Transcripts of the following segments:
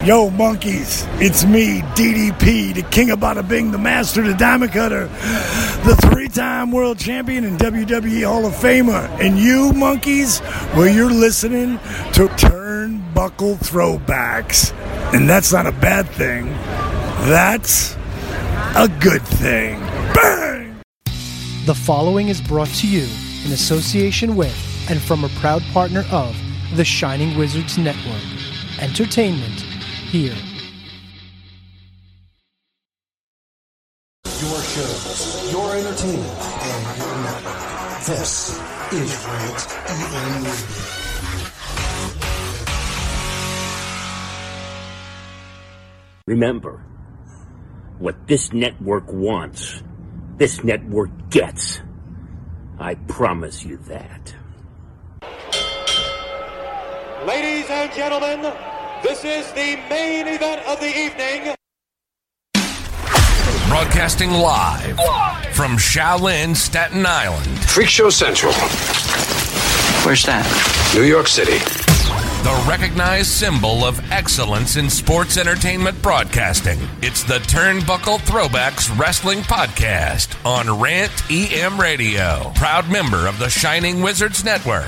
Yo, monkeys, it's me, DDP, the king of Bada Bing, the master, the diamond cutter, the three-time world champion and WWE Hall of Famer. And you, monkeys, well, you're listening to Turnbuckle Throwbacks. And that's not a bad thing. That's a good thing. Bang! The following is brought to you in association with and from a proud partner of the Shining Wizards Network. Entertainment here. Your shows, your entertainment, and your network. This is Rant EM Radio. Remember, what this network wants, this network gets. I promise you that. Ladies and gentlemen, this is the main event of the evening. Broadcasting live from Shaolin, Staten Island. Freak Show Central. Where's that? New York City. The recognized symbol of excellence in sports entertainment broadcasting. It's the Turnbuckle Throwbacks Wrestling Podcast on Rant EM Radio. Proud member of the Shining Wizards Network.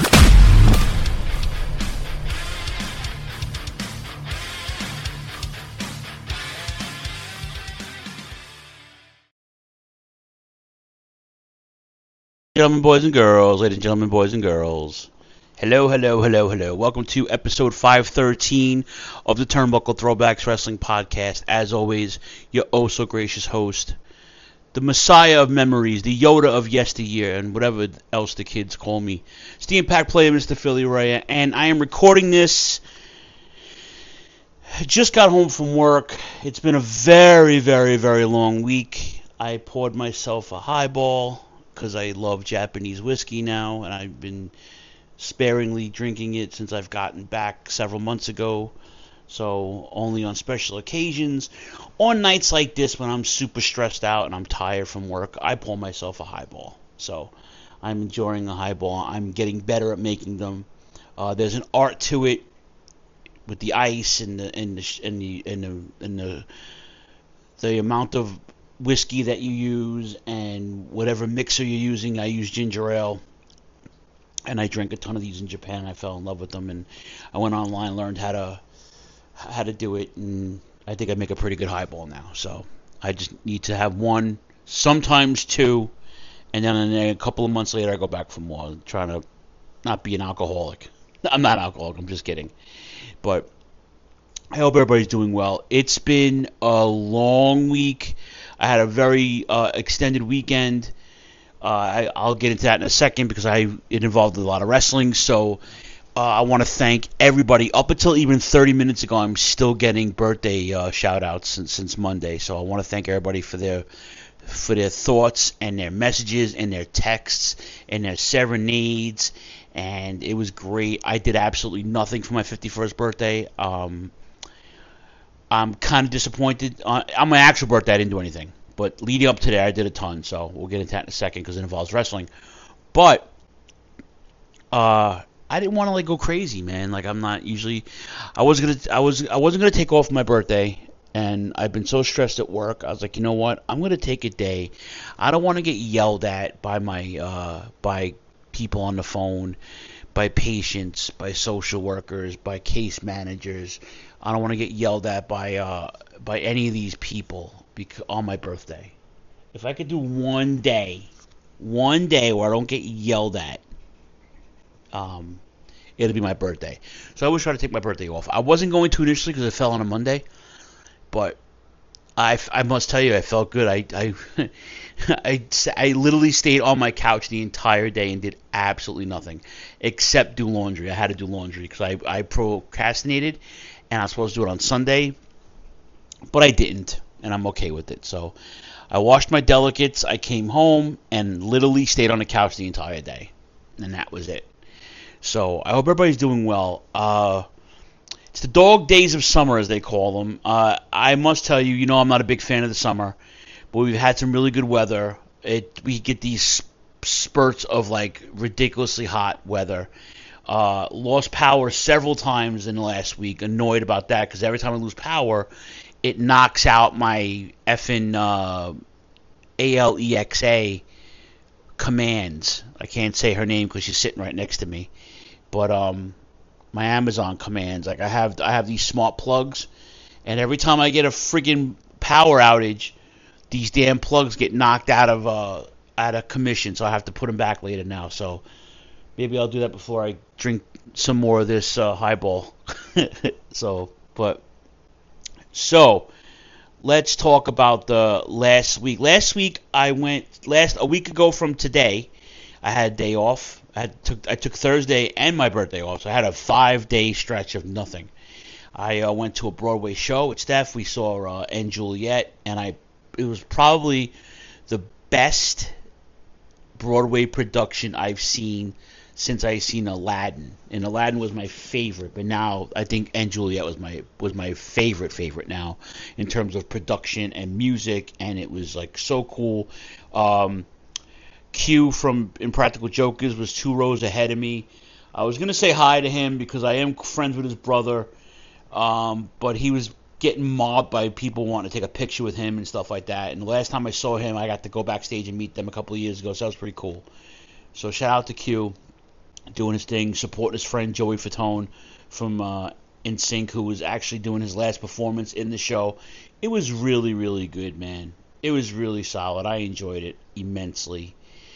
Gentlemen, boys and girls, ladies and gentlemen, boys and girls. Hello, hello, hello, hello. Welcome to episode 513 of the Turnbuckle Throwbacks Wrestling Podcast. As always, your oh-so-gracious host, the Messiah of memories, the Yoda of yesteryear, and whatever else the kids call me. It's the Impact player, Mr. Philly Raya, and I am recording this. I just got home from work. It's been a very, very, very long week. I poured myself a highball because I love Japanese whiskey now, and I've been sparingly drinking it since I've gotten back several months ago. So only on special occasions. On nights like this when I'm super stressed out and I'm tired from work, I pour myself a highball. So I'm enjoying a highball. I'm getting better at making them. There's an art to it with the ice and the amount of whiskey that you use and whatever mixer you're using. I use ginger ale, and I drank a ton of these in Japan. I fell in love with them, and I went online, learned how to do it, and I think I make a pretty good highball now. So I just need to have one, sometimes two, and then a couple of months later I go back for more, trying to not be an alcoholic. I'm not alcoholic, I'm just kidding. But I hope everybody's doing well. It's been a long week. I had a very extended weekend. I'll get into that in a second because it involved a lot of wrestling. So I want to thank everybody. Up until even 30 minutes ago, I'm still getting birthday shout-outs since Monday. So I want to thank everybody for their thoughts and their messages and their texts and their serenades. And it was great. I did absolutely nothing for my 51st birthday. I'm kind of disappointed. On my actual birthday, I didn't do anything. But leading up to that, I did a ton. So we'll get into that in a second because it involves wrestling. But I didn't want to go crazy, man. I'm not usually. I wasn't gonna take off my birthday, and I've been so stressed at work. I was like, you know what? I'm gonna take a day. I don't want to get yelled at by by people on the phone, by patients, by social workers, by case managers. I don't want to get yelled at by any of these people on my birthday. If I could do one day where I don't get yelled at, it'll be my birthday. So I always try to take my birthday off. I wasn't going to initially because it fell on a Monday, but I must tell you, I felt good. I literally stayed on my couch the entire day and did absolutely nothing except do laundry. I had to do laundry because I procrastinated, and I was supposed to do it on Sunday, but I didn't, and I'm okay with it. So I washed my delicates, I came home, and literally stayed on the couch the entire day, and that was it. So I hope everybody's doing well. It's the dog days of summer, as they call them. I must tell you, I'm not a big fan of the summer, but we've had some really good weather. We get these spurts of ridiculously hot weather. Lost power several times in the last week. Annoyed about that because every time I lose power, it knocks out my effing Alexa commands. I can't say her name because she's sitting right next to me. But my Amazon commands, like I have these smart plugs, and every time I get a friggin' power outage, these damn plugs get knocked out of commission, so I have to put them back later now. So maybe I'll do that before I drink some more of this highball. So let's talk about the last week. Last week a week ago from today, I had a day off. I took Thursday and my birthday off, so I had a 5-day stretch of nothing. I went to a Broadway show with Steph. We saw & Juliet, and it was probably the best Broadway production I've seen since I seen Aladdin. And Aladdin was my favorite, but now I think & Juliet was my favorite now in terms of production and music, and it was like so cool. Q from Impractical Jokers was 2 rows ahead of me. I was gonna say hi to him because I am friends with his brother, but he was getting mobbed by people wanting to take a picture with him and stuff like that. And the last time I saw him, I got to go backstage and meet them a couple of years ago, so that was pretty cool. So shout out to Q, doing his thing, supporting his friend Joey Fatone from NSYNC, who was actually doing his last performance in the show. It was really, really good, man. It was really solid. I enjoyed it immensely.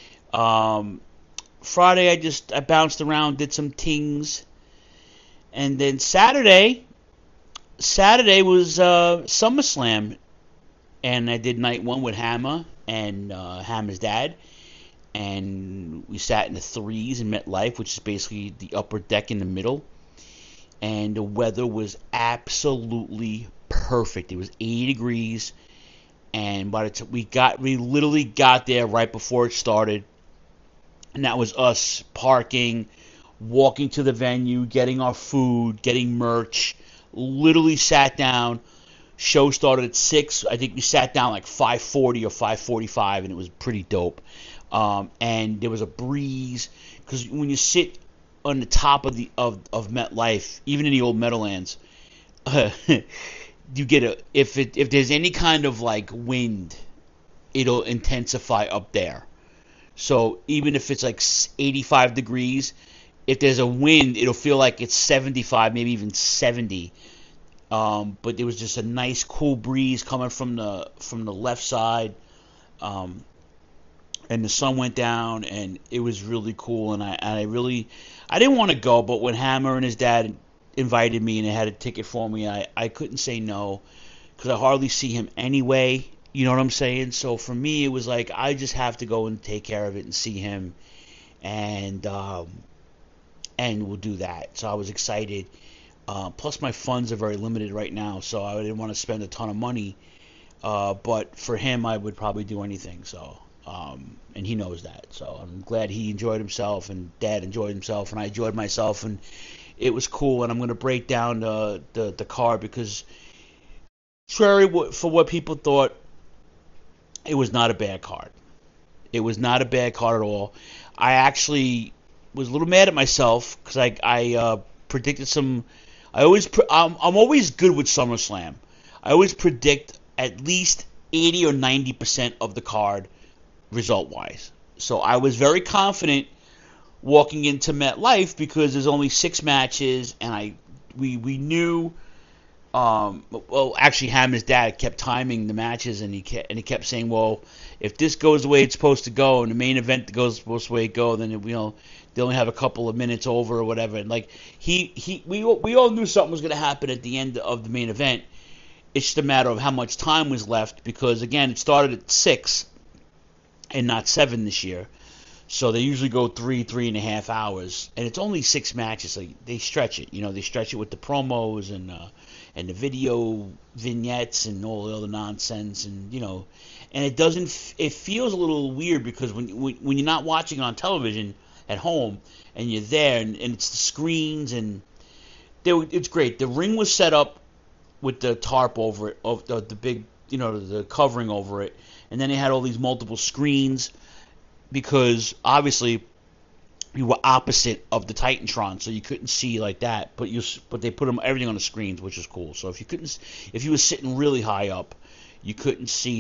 Friday, I bounced around, did some things, and then Saturday was SummerSlam, and I did night 1 with Hammer and Hammer's dad, and we sat in the threes in MetLife, which is basically the upper deck in the middle, and the weather was absolutely perfect. It was 80 degrees, and by the time we literally got there right before it started. And that was us parking, walking to the venue, getting our food, getting merch. Literally sat down. Show started at 6. I think we sat down like 5:40 or 5:45, and it was pretty dope. And there was a breeze because when you sit on the top of MetLife, even in the old Meadowlands, you get if there's any kind of like wind, it'll intensify up there. So even if it's like 85 degrees, if there's a wind, it'll feel like it's 75, maybe even 70. But there was just a nice cool breeze coming from the left side, and the sun went down, and it was really cool. And I didn't want to go, but when Hammer and his dad invited me and they had a ticket for me, I couldn't say no because I hardly see him anyway. You know what I'm saying? So for me, it was like I just have to go and take care of it and see him, and we'll do that. So I was excited. Plus, my funds are very limited right now, so I didn't want to spend a ton of money. But for him, I would probably do anything. So, and he knows that. So I'm glad he enjoyed himself, and Dad enjoyed himself, and I enjoyed myself, and it was cool. And I'm going to break down the card because, contrary for what people thought, it was not a bad card. It was not a bad card at all. I actually was a little mad at myself because I predicted some. I'm always good with SummerSlam. I always predict at least 80 or 90% of the card result-wise. So I was very confident walking into MetLife because there's only 6 matches, and we knew. Well, actually, Hammer's dad kept timing the matches, and he kept saying, "Well, if this goes the way it's supposed to go, and the main event goes the way it goes, then they only have a couple of minutes over or whatever." And like we all knew something was going to happen at the end of the main event. It's just a matter of how much time was left because again, it started at 6 and not 7 this year. So they usually go 3.5 hours, and it's only 6 matches. So they stretch it. They stretch it with the promos and the video vignettes and all the other nonsense, and and it feels a little weird because when you're not watching on television at home and you're there and it's the screens and it's great. The ring was set up with the tarp over it, of the big the covering over it, and then they had all these multiple screens because obviously you were opposite of the Titantron, so you couldn't see like that. But they put everything on the screens, which is cool. So if you were sitting really high up, you couldn't see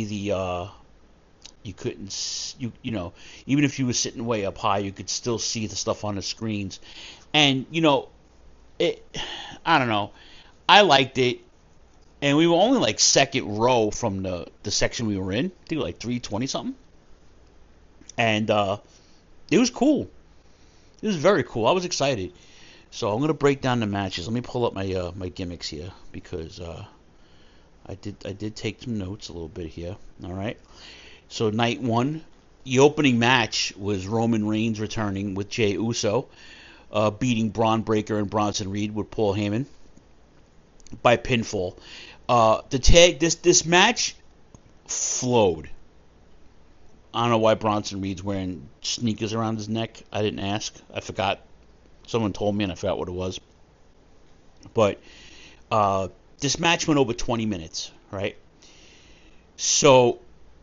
even if you were sitting way up high, you could still see the stuff on the screens. And I don't know, I liked it. And we were only like second row from the section we were in. I think like 320 something. And it was cool. It was very cool. I was excited. So I'm gonna break down the matches. Let me pull up my gimmicks here because I did take some notes a little bit here. All right. So night 1, the opening match was Roman Reigns returning with Jey Uso, beating Braun Breaker and Bronson Reed with Paul Heyman by pinfall. This match flowed. I don't know why Bronson Reed's wearing sneakers around his neck. I didn't ask. I forgot. Someone told me and I forgot what it was. But this match went over 20 minutes, right? So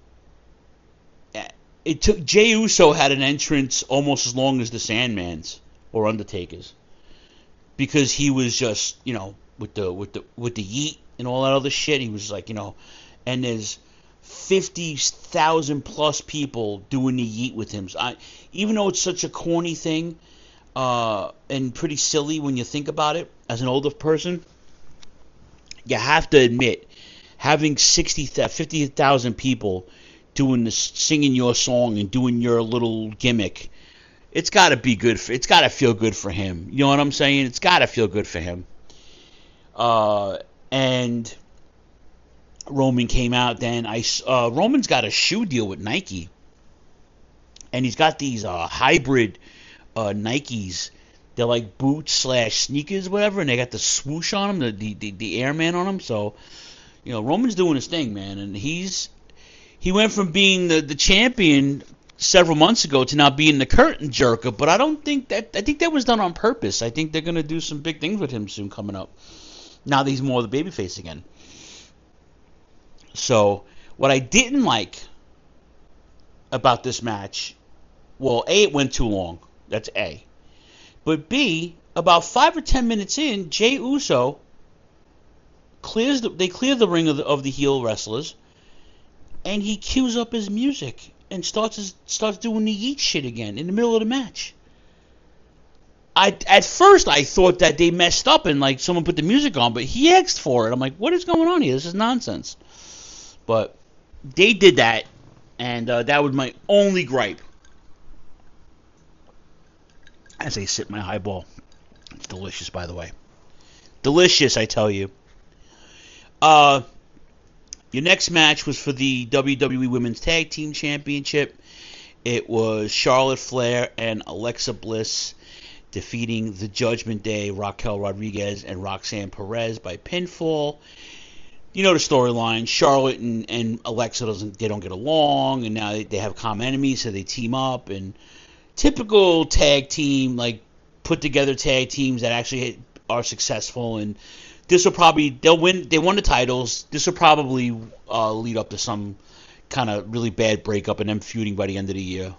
it took Jey Uso had an entrance almost as long as the Sandman's or Undertaker's, because he was just, with the yeet and all that other shit. He was like, and there's 50,000 plus people doing the yeet with him. So even though it's such a corny thing and pretty silly when you think about it as an older person, you have to admit, having 50,000 people doing this, singing your song and doing your little gimmick, it's got to be good. It's got to feel good for him. You know what I'm saying? It's got to feel good for him. And Roman came out then. Roman's got a shoe deal with Nike, and he's got these hybrid Nikes. They're like boots / sneakers, whatever, and they got the swoosh on them, the Airman on them. So, Roman's doing his thing, man, and he went from being the champion several months ago to now being the curtain jerker. But I think that was done on purpose. I think they're gonna do some big things with him soon coming up. Now that he's more the babyface again. So, what I didn't like about this match, well, A, it went too long. That's A. But B, about 5 or 10 minutes in, Jey Uso clear the ring of the heel wrestlers, and he cues up his music and starts doing the yeet shit again in the middle of the match. At first I thought that they messed up and like someone put the music on, but he asked for it. I'm like, what is going on here? This is nonsense. But they did that, and that was my only gripe. As I sip my highball. It's delicious, by the way. Delicious, I tell you. Your next match was for the WWE Women's Tag Team Championship. It was Charlotte Flair and Alexa Bliss defeating the Judgment Day, Raquel Rodriguez and Roxanne Perez by pinfall. You know the storyline. Charlotte and Alexa don't get along, and now they have common enemies, so they team up. And typical tag team, like put together tag teams that actually are successful. And this will probably they'll win. They won the titles. This will probably lead up to some kind of really bad breakup and them feuding by the end of the year.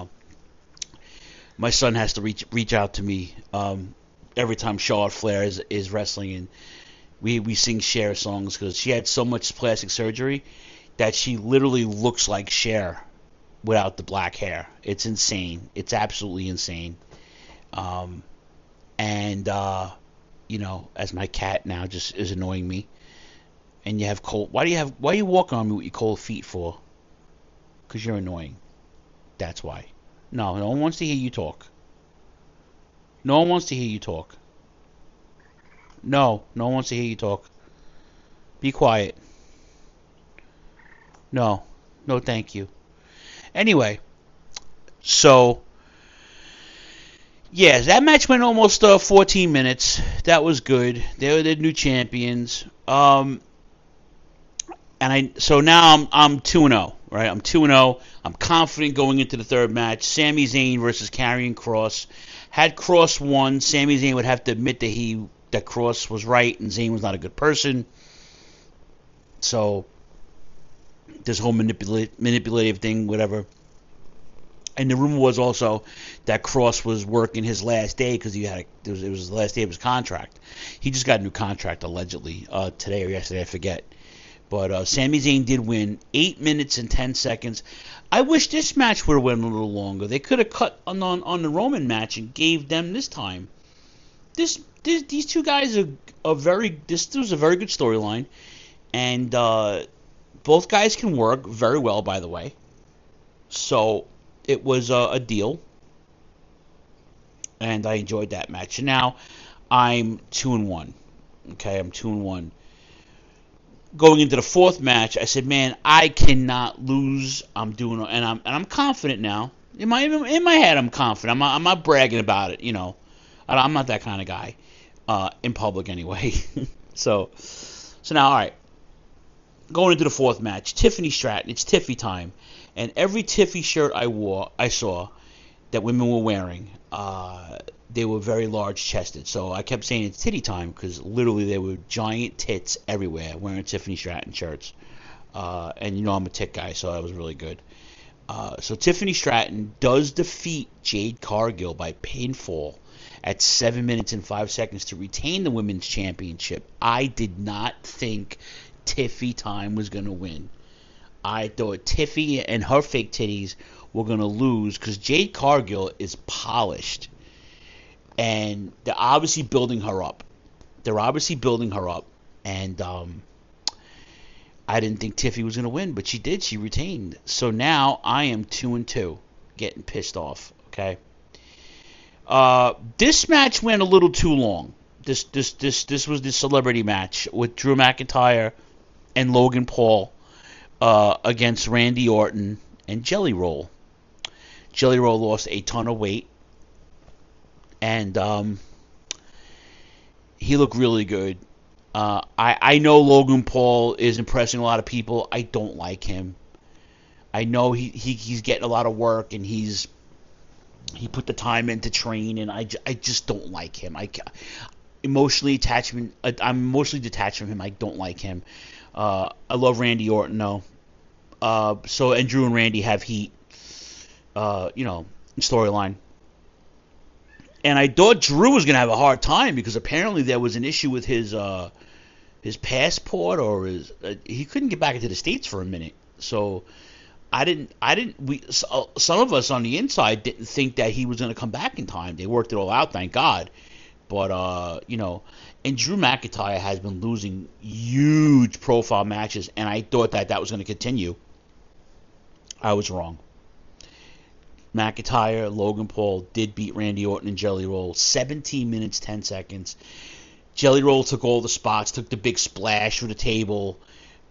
My son has to reach out to me every time Charlotte Flair is wrestling, and we sing Cher songs because she had so much plastic surgery that she literally looks like Cher without the black hair. It's insane. It's absolutely insane. As my cat now just is annoying me, and you have cold. Why are you walking on me with your cold feet for? Because you're annoying. That's why. No one wants to hear you talk. No one wants to hear you talk. No one wants to hear you talk. Be quiet. No, thank you. Anyway, so yeah, that match went almost 14 minutes. That was good. They were the new champions. So now I'm 2-0, right? I'm 2-0. I'm confident going into the third match. Sami Zayn versus Karrion Kross. Had Kross won, Sami Zayn would have to admit that Kross was right and Zayn was not a good person. So this whole manipulative thing, whatever. And the rumor was also that Cross was working his last day because it was the last day of his contract. He just got a new contract allegedly today or yesterday, I forget. But Sami Zayn did win 8 minutes and 10 seconds. I wish this match would have went a little longer. They could have cut on the Roman match and gave them this time. These two guys are very. This was a very good storyline, and both guys can work very well, by the way. So it was a deal, and I enjoyed that match. And now I'm 2-1. Okay, I'm 2-1. Going into the fourth match, I said, "Man, I cannot lose. I'm confident now. In my head, I'm confident. I'm not bragging about it. You know, I'm not that kind of guy in public anyway. so now, all right. Going into the fourth match, Tiffany Stratton. It's Tiffy time, and every Tiffy shirt I saw that women were wearing, they were very large chested. So I kept saying it's titty time because literally there were giant tits everywhere wearing Tiffany Stratton shirts. And you know I'm a tit guy, so that was really good. So Tiffany Stratton does defeat Jade Cargill by pinfall at 7 minutes and 5 seconds to retain the women's championship. I did not think Tiffy time was going to win. I thought Tiffy and her fake titties were going to lose because Jade Cargill is polished. And they're obviously building her up. And I didn't think Tiffy was going to win, but she did. She retained. So now I am 2-2, getting pissed off. Okay. This match went a little too long. This was the celebrity match with Drew McIntyre and Logan Paul against Randy Orton and Jelly Roll. Jelly Roll lost a ton of weight. And he looked really good. I know Logan Paul is impressing a lot of people. I don't like him. I know he's getting a lot of work and he put the time in to train, and I just don't like him. I'm emotionally detached from him. I don't like him. I love Randy Orton though. And Drew and Randy have heat. Storyline. And I thought Drew was going to have a hard time because apparently there was an issue with his passport or he couldn't get back into the States for a minute. So some of us on the inside didn't think that he was going to come back in time. They worked it all out, thank God. But, and Drew McIntyre has been losing huge profile matches, and I thought that was going to continue. I was wrong. McIntyre, Logan Paul did beat Randy Orton and Jelly Roll 17 minutes, 10 seconds. Jelly Roll took all the spots, took the big splash through the table,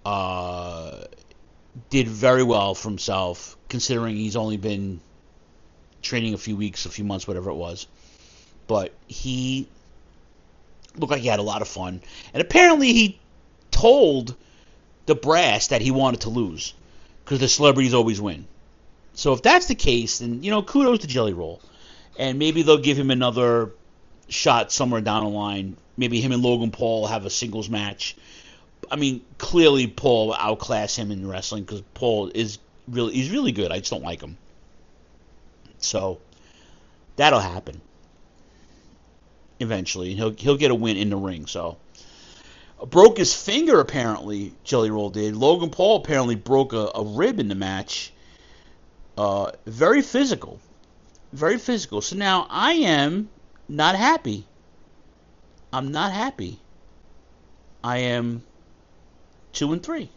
did very well for himself, considering he's only been training a few months, whatever it was. But he looked like he had a lot of fun. And apparently he told the brass that he wanted to lose, because the celebrities always win. So if that's the case, then, kudos to Jelly Roll. And maybe they'll give him another shot somewhere down the line. Maybe him and Logan Paul have a singles match. I mean, clearly Paul will outclass him in wrestling because Paul he's really good. I just don't like him. So that'll happen eventually. And he'll get a win in the ring. So broke his finger apparently, Jelly Roll did. Logan Paul apparently broke a rib in the match. Very physical. Very physical. So now I am not happy. I'm not happy. I am 2-3.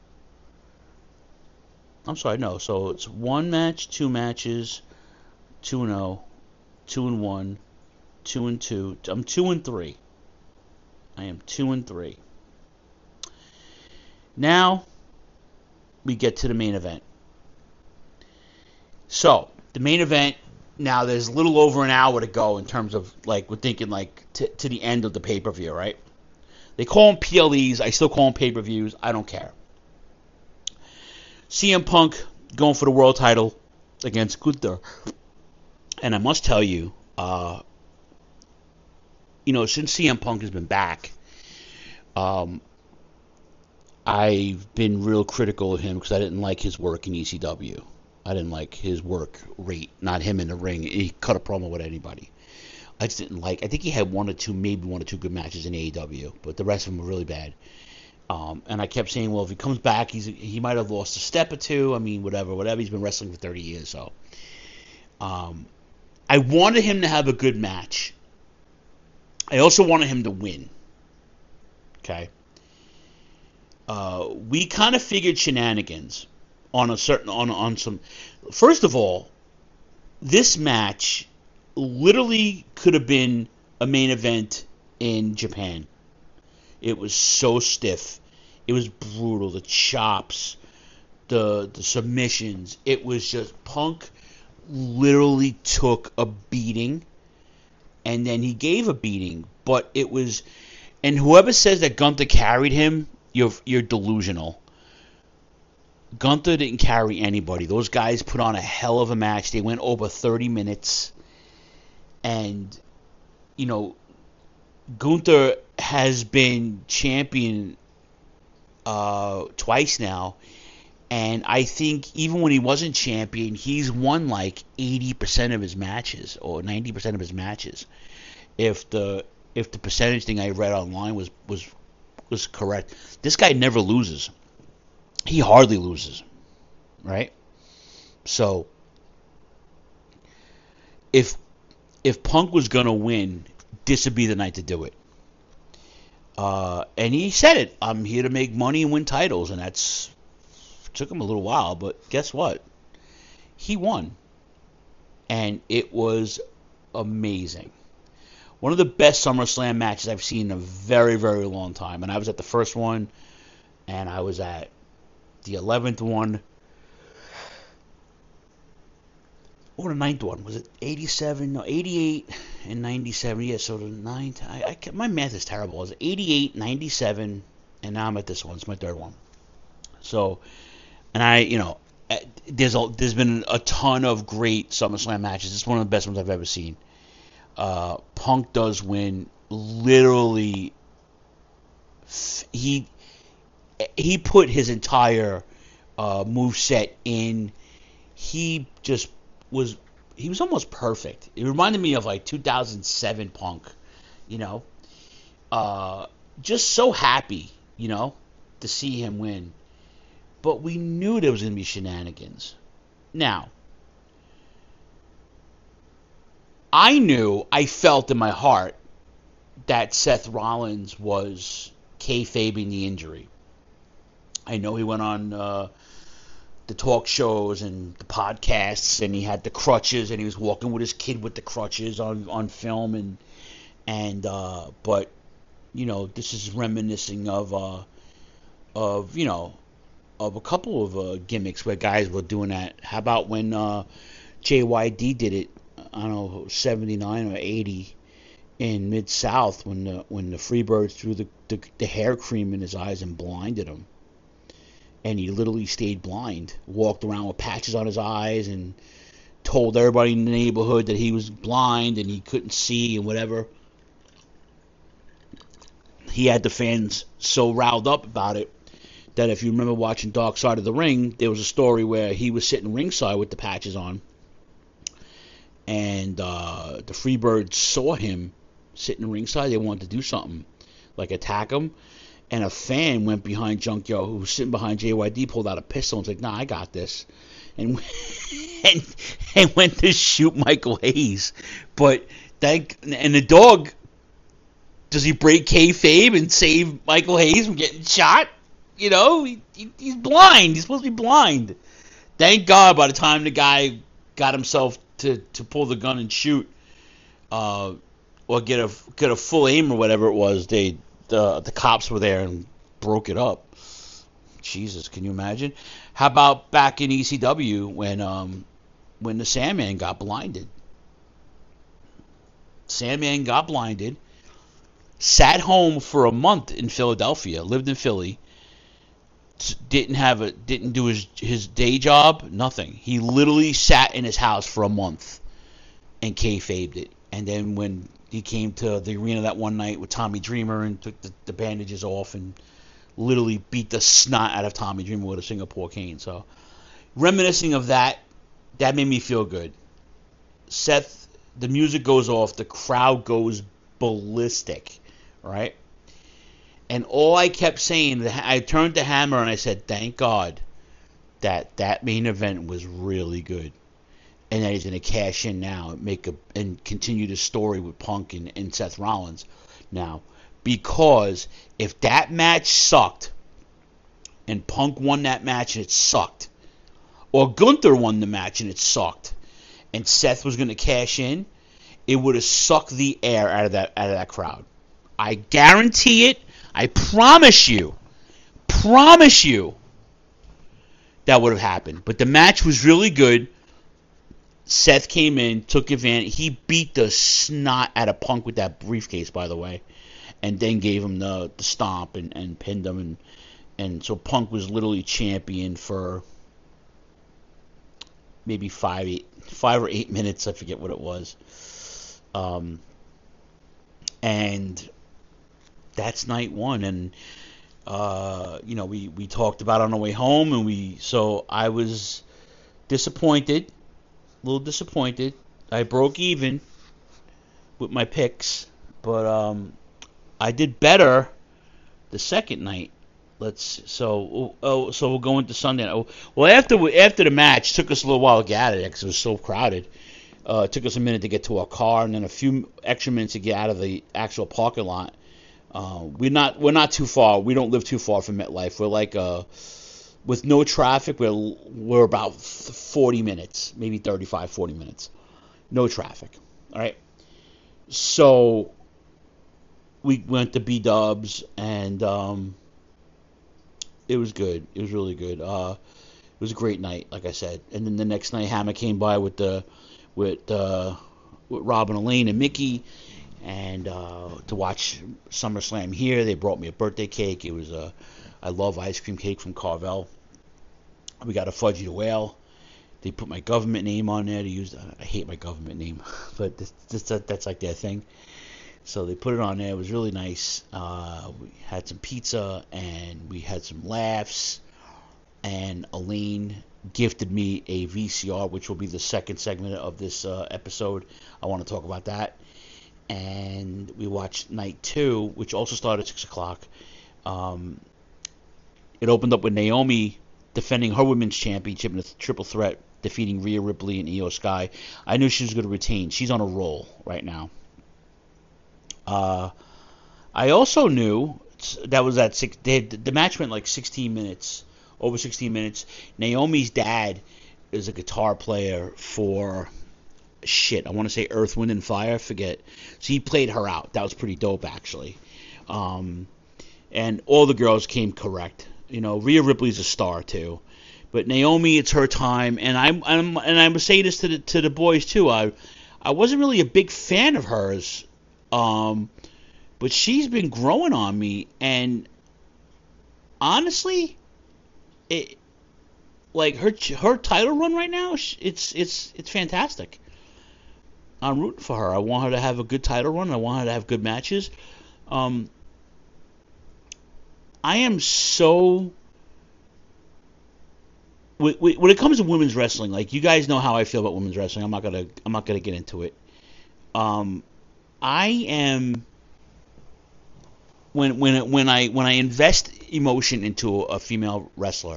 I'm sorry, no. So it's 1 match, 2 matches, 2-0, 2-1, 2-2. I'm 2-3. I am 2-3. Now we get to the main event. So, the main event, now there's a little over an hour to go in terms of, we're thinking, to the end of the pay-per-view, right? They call them PLEs. I still call them pay-per-views. I don't care. CM Punk going for the world title against Gunther. And I must tell you, since CM Punk has been back, I've been real critical of him because I didn't like his work in ECW. I didn't like his work rate, not him in the ring. He cut a promo with anybody. I just didn't like. I think he had one or two good matches in AEW, but the rest of them were really bad. And I kept saying, well, if he comes back, he might have lost a step or two. I mean, whatever. He's been wrestling for 30 years, so. I wanted him to have a good match. I also wanted him to win. Okay. We kind of figured shenanigans on some. First of all, this match literally could have been a main event in Japan. It was so stiff. It was brutal. The chops, the submissions. It was just Punk literally took a beating, and then he gave a beating. But it was, and whoever says that Gunther carried him, you're delusional. Gunther didn't carry anybody. Those guys put on a hell of a match. They went over 30 minutes. And, you know, Gunther has been champion twice now. And I think even when he wasn't champion, he's won like 80% of his matches or 90% of his matches. If the percentage thing I read online was correct. This guy never loses. He hardly loses, right? So if Punk was going to win, this would be the night to do it. And he said it. I'm here to make money and win titles, and that's took him a little while, but guess what? He won. And it was amazing. One of the best SummerSlam matches I've seen in a very, very long time. And I was at the first one, and I was at the 11th one. Or the 9th one. Was it 87? No, 88 and 97. Yeah, so the 9th. My math is terrible. It was 88, 97, and now I'm at this one. It's my third one. So, and there's been a ton of great SummerSlam matches. It's one of the best ones I've ever seen. Punk does win. Literally, he put his entire moveset in. He was almost perfect. It reminded me of like 2007 Punk, just so happy, to see him win. But we knew there was going to be shenanigans. Now, I felt in my heart that Seth Rollins was kayfabing the injury. I know he went on the talk shows and the podcasts, and he had the crutches, and he was walking with his kid with the crutches on film, but this is reminiscing of a couple of gimmicks where guys were doing that. How about when JYD did it? I don't know, 79 or 80 in Mid-South when the Freebirds threw the hair cream in his eyes and blinded him. And he literally stayed blind, walked around with patches on his eyes and told everybody in the neighborhood that he was blind and he couldn't see and whatever. He had the fans so riled up about it that if you remember watching Dark Side of the Ring, there was a story where he was sitting ringside with the patches on, and the Freebirds saw him sitting ringside. They wanted to do something, like attack him. And a fan went behind Junkyard, who was sitting behind JYD, pulled out a pistol and was like, "Nah, I got this," and went to shoot Michael Hayes. But and the dog, does he break kayfabe and save Michael Hayes from getting shot? He's blind. He's supposed to be blind. Thank God, by the time the guy got himself to pull the gun and shoot, or get a full aim or whatever it was, the cops were there and broke it up. Jesus, can you imagine? How about back in ECW when the Sandman got blinded? Sandman got blinded, sat home for a month in Philadelphia, lived in Philly, didn't do his day job, nothing. He literally sat in his house for a month and kayfabed it. And then when he came to the arena that one night with Tommy Dreamer and took the bandages off and literally beat the snot out of Tommy Dreamer with a Singapore cane. So, reminiscing of that that made me feel good. Seth, the music goes off, the crowd goes ballistic, right? And all I kept saying, I turned to Hammer and I said, thank God that main event was really good. And that he's going to cash in now and continue the story with Punk and Seth Rollins now. Because if that match sucked, and Punk won that match and it sucked, or Gunther won the match and it sucked, and Seth was going to cash in, it would have sucked the air out of that crowd. I guarantee it. I promise you, that would have happened. But the match was really good. Seth came in, took advantage. He beat the snot out of Punk with that briefcase, by the way, and then gave him the stomp and pinned him. And so Punk was literally champion for maybe 5 or 8 minutes. I forget what it was. And that's night one. And, we talked about it on the way home. So I was disappointed. A little disappointed. I broke even with my picks, but I did better the second night. So we'll go into Sunday. Well, after the match, it took us a little while to get out of there because it was so crowded. It took us a minute to get to our car, and then a few extra minutes to get out of the actual parking lot. We're not too far. We don't live too far from MetLife. We're like with no traffic, we're about 40 minutes, maybe 35, 40 minutes. No traffic. All right. So we went to B-Dubs, and it was good. It was really good. It was a great night, like I said. And then the next night, Hammer came by with Rob and Elaine and Mickey, and to watch SummerSlam here. They brought me a birthday cake. It was I love ice cream cake from Carvel. We got a Fudgy the Whale. They put my government name on there to use. I hate my government name, but that's like their thing. So they put it on there. It was really nice. We had some pizza, and we had some laughs. And Elaine gifted me a VCR, which will be the second segment of this episode. I want to talk about that. And we watched night 2, which also started at 6 o'clock. It opened up with Naomi defending her women's championship in a triple threat, defeating Rhea Ripley and Io Sky. I knew she was going to retain. She's on a roll right now. I also knew that was at 6. The match went like 16 minutes, over 16 minutes. Naomi's dad is a guitar player for I want to say Earth, Wind, and Fire. Forget. So he played her out. That was pretty dope, actually. And all the girls came correct. Rhea Ripley's a star too, but Naomi, it's her time. And I would say this to the boys too. I wasn't really a big fan of hers. But she's been growing on me, and honestly, her title run right now, it's fantastic. I'm rooting for her. I want her to have a good title run. I want her to have good matches. I am so when it comes to women's wrestling, like, you guys know how I feel about women's wrestling. I'm not gonna get into it. I am when I invest emotion into a female wrestler,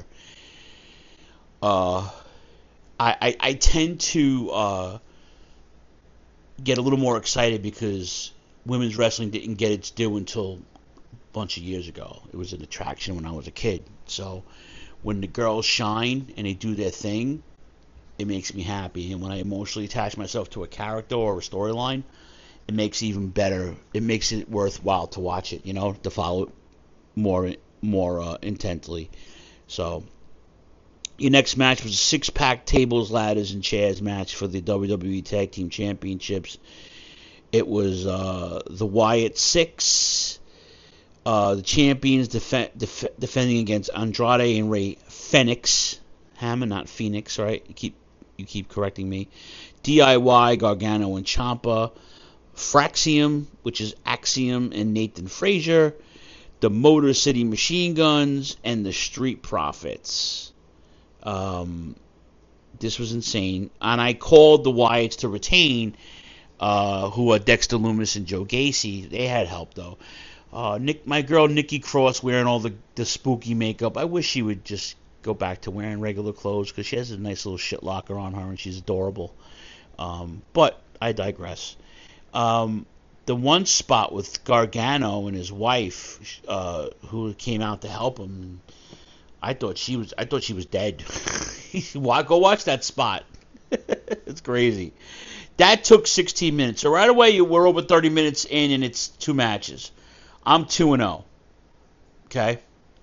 I tend to get a little more excited because women's wrestling didn't get its due until a bunch of years ago. It was an attraction when I was a kid. So when the girls shine and they do their thing, it makes me happy. And when I emotionally attach myself to a character or a storyline, it makes it even better. It makes it worthwhile to watch it, to follow it more intently. So your next match was a 6-pack tables, ladders, and chairs match for the WWE Tag Team Championships. It was the Wyatt Six, the champions defending against Andrade and Rey Fenix. Hammer, not Phoenix, right? You keep correcting me. DIY, Gargano and Ciampa. Fraxium, which is Axiom and Nathan Frazier. The Motor City Machine Guns and the Street Profits. This was insane. And I called the Wyatts to retain, who are Dexter Lumis and Joe Gacy. They had help, though. My girl Nikki Cross wearing all the spooky makeup. I wish she would just go back to wearing regular clothes because she has a nice little shit locker on her and she's adorable. But I digress. The one spot with Gargano and his wife, who came out to help him, I thought she was dead. Go watch that spot. It's crazy. That took 16 minutes. So right away we're over 30 minutes in, and it's 2 matches. I'm 2-0. Okay.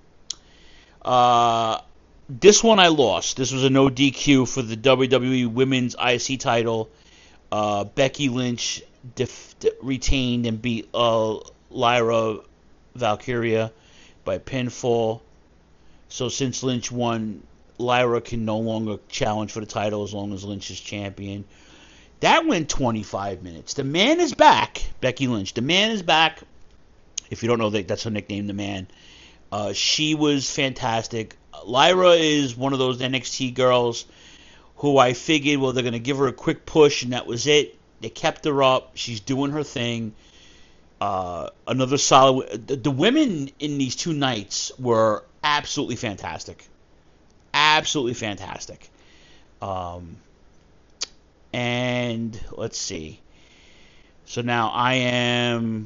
This one I lost. This was a no DQ for the WWE Women's IC title. Becky Lynch retained and beat Lyra Valkyria by pinfall. So since Lynch won, Lyra can no longer challenge for the title as long as Lynch is champion. That went 25 minutes. The Man is back. Becky Lynch. The Man is back. If you don't know, that's her nickname, The Man. She was fantastic. Lyra is one of those NXT girls who I figured, well, they're going to give her a quick push, and that was it. They kept her up. She's doing her thing. Another solid... The women in these 2 nights were absolutely fantastic. Absolutely fantastic. And let's see. So now I am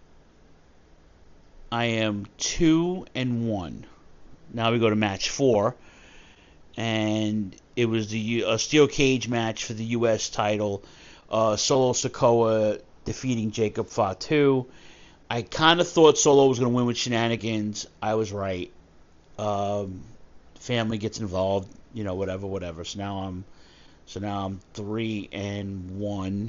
2-1. Now we go to match 4, and it was a steel cage match for the U.S. title. Solo Sikoa defeating Jacob Fatu. I kind of thought Solo was going to win with shenanigans. I was right. Family gets involved, whatever. So now I'm 3-1.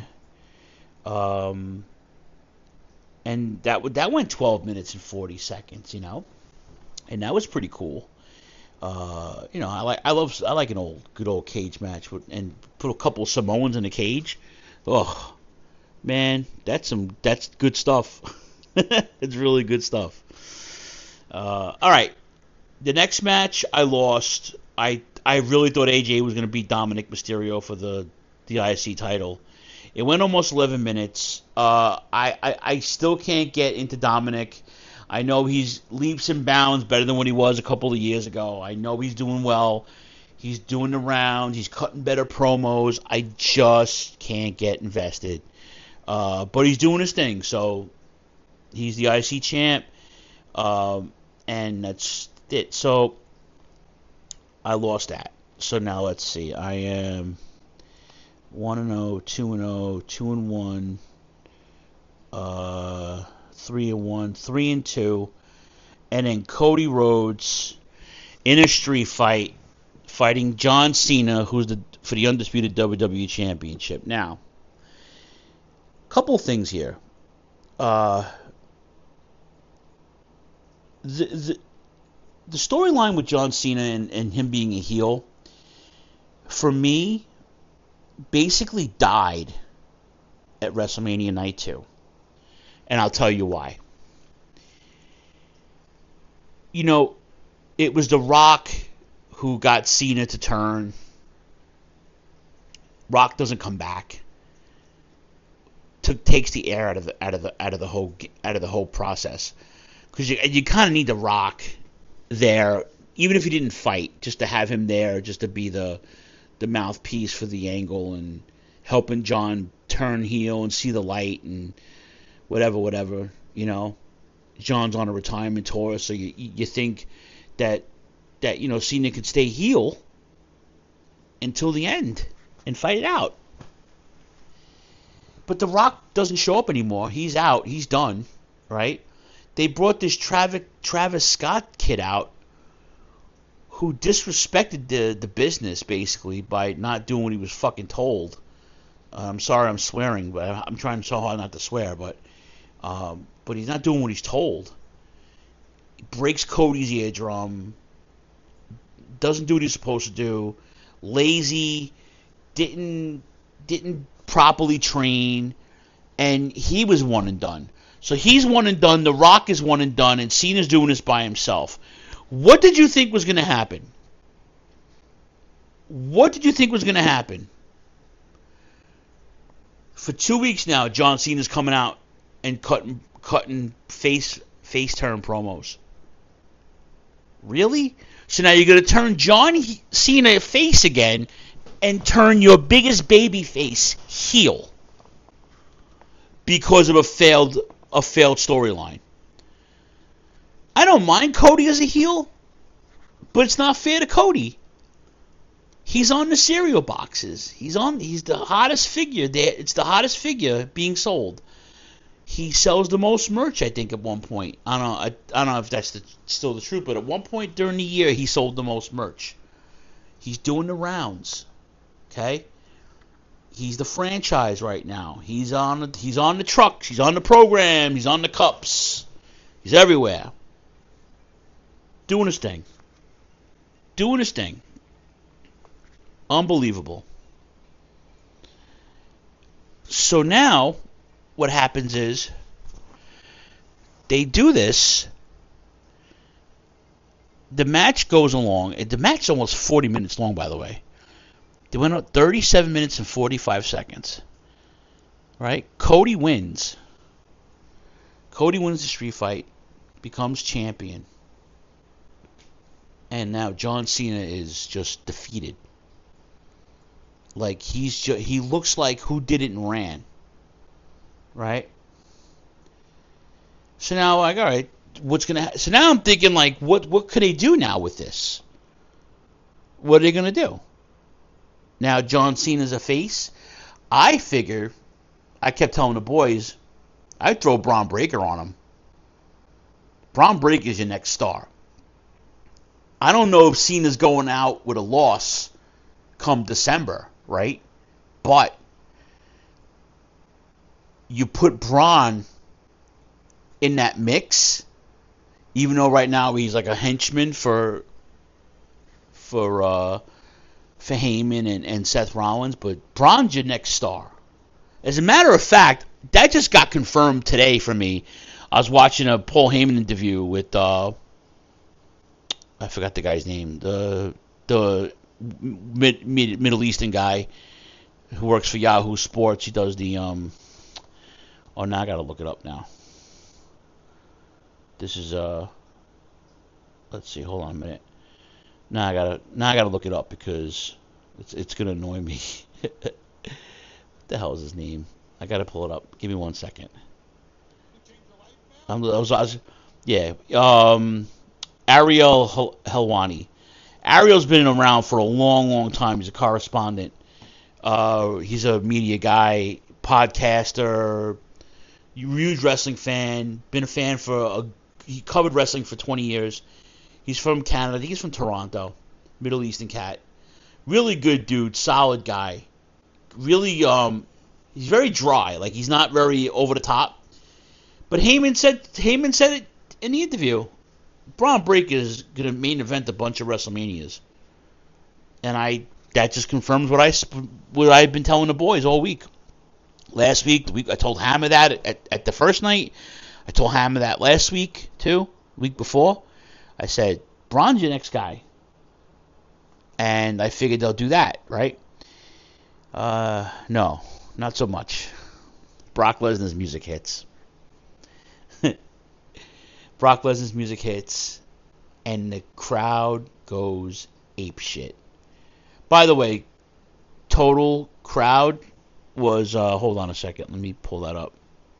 And that went 12 minutes and 40 seconds, and that was pretty cool. I like an good old cage match and put a couple of Samoans in the cage. Oh man, that's good stuff. It's really good stuff. All right, the next match I lost. I really thought AJ was going to beat Dominic Mysterio for the IC title. It went almost 11 minutes. I still can't get into Dominic. I know he's leaps and bounds better than what he was a couple of years ago. I know he's doing well. He's doing the rounds. He's cutting better promos. I just can't get invested. But he's doing his thing. So he's the IC champ. And that's it. So I lost that. So now let's see. I am 1-0, 2-0, 2-1, 3-1, 3-2, and then Cody Rhodes in a street fight fighting John Cena, who's for the undisputed WWE Championship. Now, a couple things here. The storyline with John Cena and him being a heel, for me, basically died at WrestleMania Night 2. And I'll tell you why. It was The Rock who got Cena to turn. Rock doesn't come back. Takes the air out of the whole process. Because you kind of need The Rock there, even if he didn't fight, just to have him there, just to be the mouthpiece for the angle and helping John turn heel and see the light and whatever. John's on a retirement tour, so you think that Cena could stay heel until the end and fight it out. But The Rock doesn't show up anymore. He's out. He's done, right? They brought this Travis Scott kid out who disrespected the business, basically, by not doing what he was fucking told. I'm sorry I'm swearing, but I'm trying so hard not to swear, but he's not doing what he's told. He breaks Cody's eardrum, doesn't do what he's supposed to do, lazy, didn't properly train, and he was one and done. So he's one and done, The Rock is one and done, and Cena's doing this by himself. What did you think was going to happen? What did you think was going to happen? For 2 weeks now, John Cena's coming out and cutting face turn promos. Really? So now you're going to turn John Cena face again and turn your biggest baby face heel because of a failed storyline. I don't mind Cody as a heel, but it's not fair to Cody. He's on the cereal boxes. He's the hottest figure there. It's the hottest figure being sold. He sells the most merch, I think, at one point. I don't know if that's still the truth, but at one point during the year, he sold the most merch. He's doing the rounds. Okay? He's the franchise right now. He's on the trucks. He's on the program. He's on the cups. He's everywhere. Doing his thing. Unbelievable. So now, what happens is, they do this. The match goes along. The match is almost 40 minutes long, by the way. They went out 37 minutes and 45 seconds. Right? Cody wins. Cody wins the street fight, becomes champion. And now John Cena is just defeated. Like, he looks like who did it and ran. Right? So now, like, all right, what's going to... So now I'm thinking, like, what could they do now with this? What are they going to do? Now John Cena's a face. I figure, I kept telling the boys, I'd throw Braun Breaker on him. Braun Breaker is your next star. I don't know if Cena's going out with a loss come December, right? But you put Braun in that mix, even though right now he's like a henchman for Heyman and Seth Rollins, but Braun's your next star. As a matter of fact, that just got confirmed today for me. I was watching a Paul Heyman interview with I forgot the guy's name, the Middle Eastern guy who works for Yahoo Sports. He does the now I gotta look it up now. This is let's see, hold on a minute. Now I gotta look it up because it's gonna annoy me. What the hell is his name? I gotta pull it up. Give me 1 second. Ariel Helwani. Ariel's been around for a long, long time. He's a correspondent. He's a media guy, podcaster, huge wrestling fan. Been a fan he covered wrestling for 20 years. He's from Canada. I think he's from Toronto. Middle Eastern cat. Really good dude. Solid guy. Really, he's very dry. Like, he's not very over the top. But Heyman said it in the interview. Braun Breaker is going to main event a bunch of WrestleManias. And that just confirms what I've been telling the boys all week. Last week, I told Hammer that at the first night. I told Hammer that last week, too. Week before. I said, Braun's your next guy. And I figured they'll do that, right? No, not so much. Brock Lesnar's music hits. Brock Lesnar's music hits, and the crowd goes apeshit. By the way, total crowd was, hold on a second, let me pull that up.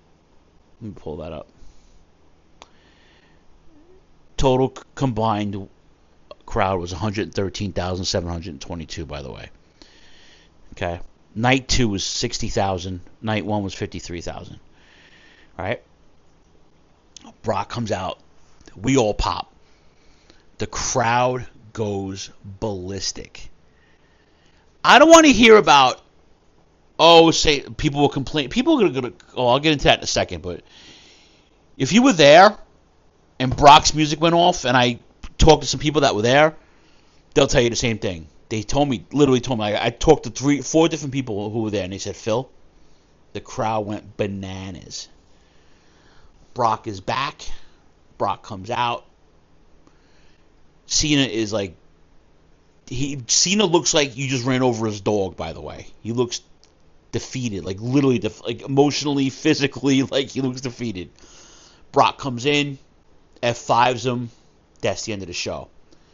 Total combined crowd was 113,722, by the way. Okay. Night 2 was 60,000. Night 1 was 53,000. All right. Brock comes out. We all pop. The crowd goes ballistic. I don't want to hear about, say people will complain. People are going to, I'll get into that in a second, but if you were there and Brock's music went off and I talked to some people that were there, they'll tell you the same thing. They literally told me, I talked to 4 different people who were there, and they said, Phil, the crowd went bananas. Brock is back. Brock comes out. Cena is like Cena looks like you just ran over his dog, by the way. He looks defeated, like literally, like emotionally, physically, like he looks defeated. Brock comes in, F5s him. That's the end of the show.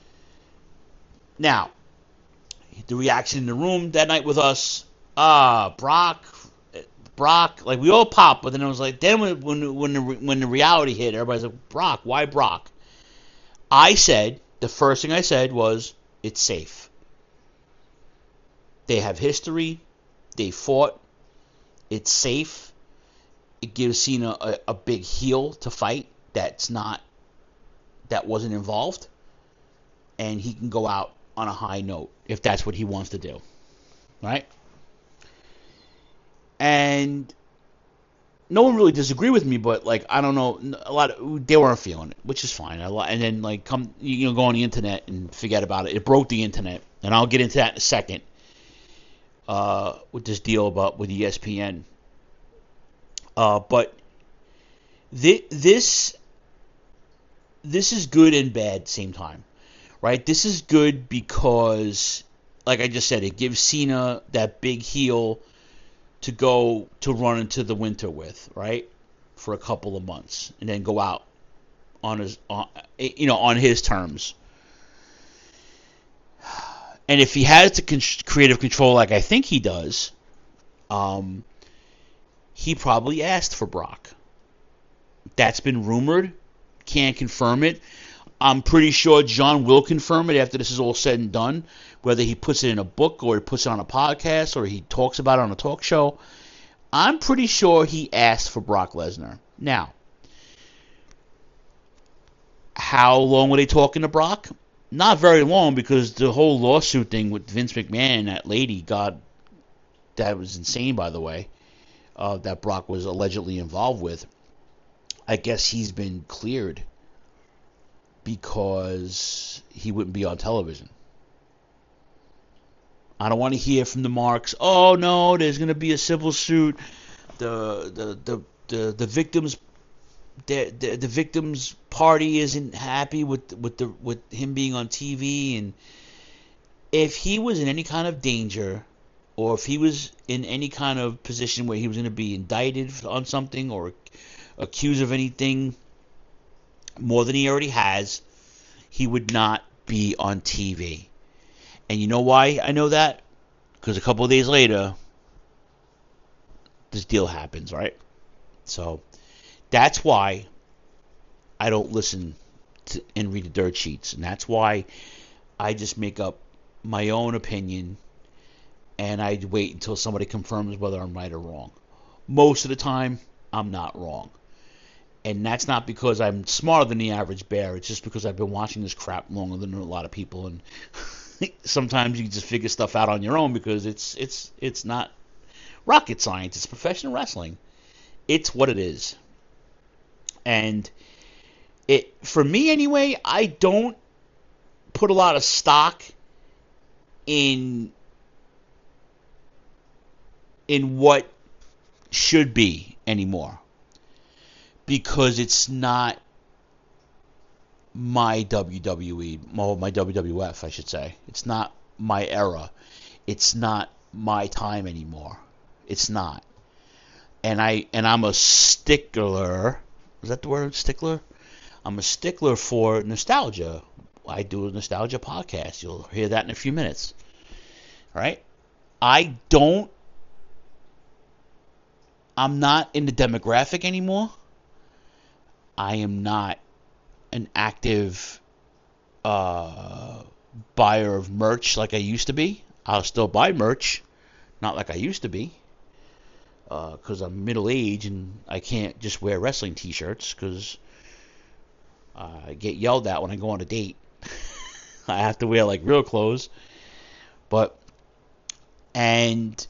Now, the reaction in the room that night with us, Brock, like we all popped, but then it was like, then when the reality hit, everybody's like, Brock, why Brock? The first thing I said was, it's safe. They have history. They fought. It's safe. It gives Cena a big heel to fight that wasn't involved. And he can go out on a high note if that's what he wants to do. Right? And no one really disagreed with me, but like, I don't know, they weren't feeling it, which is fine. And then like go on the internet and forget about it. It broke the internet, and I'll get into that in a second. With this deal with ESPN. But this is good and bad at the same time, right? This is good because, like I just said, it gives Cena that big heel to go to run into the winter with, right, for a couple of months, and then go out on his terms. And if he has the creative control like I think he does, he probably asked for Brock. That's been rumored. Can't confirm it. I'm pretty sure John will confirm it after this is all said and done, whether he puts it in a book or he puts it on a podcast or he talks about it on a talk show. I'm pretty sure he asked for Brock Lesnar. Now, how long were they talking to Brock? Not very long, because the whole lawsuit thing with Vince McMahon and that lady, God, that was insane, by the way, that Brock was allegedly involved with. I guess he's been cleared because he wouldn't be on television. I don't want to hear from the marks, oh no, there's going to be a civil suit. The victims, the victims party isn't happy with him being on TV. And if he was in any kind of danger, or if he was in any kind of position where he was going to be indicted on something or accused of anything more than he already has, he would not be on TV. And you know why I know that? Because a couple of days later, this deal happens, right? So that's why I don't listen to and read the dirt sheets. And that's why I just make up my own opinion, and I wait until somebody confirms whether I'm right or wrong. Most of the time, I'm not wrong. And that's not because I'm smarter than the average bear. It's just because I've been watching this crap longer than a lot of people. And sometimes you just figure stuff out on your own, because it's not rocket science. It's professional wrestling. It's what it is. And for me anyway, I don't put a lot of stock in what should be anymore, because it's not my WWE, well, my WWF, I should say. It's not my era. It's not my time anymore. It's not. And I'm a stickler. Is that the word, stickler? I'm a stickler for nostalgia. I do a nostalgia podcast. You'll hear that in a few minutes. All right? I'm not in the demographic anymore. I am not an active buyer of merch like I used to be. I'll still buy merch, not like I used to be, because I'm middle-aged and I can't just wear wrestling t-shirts, because I get yelled at when I go on a date. I have to wear like real clothes. And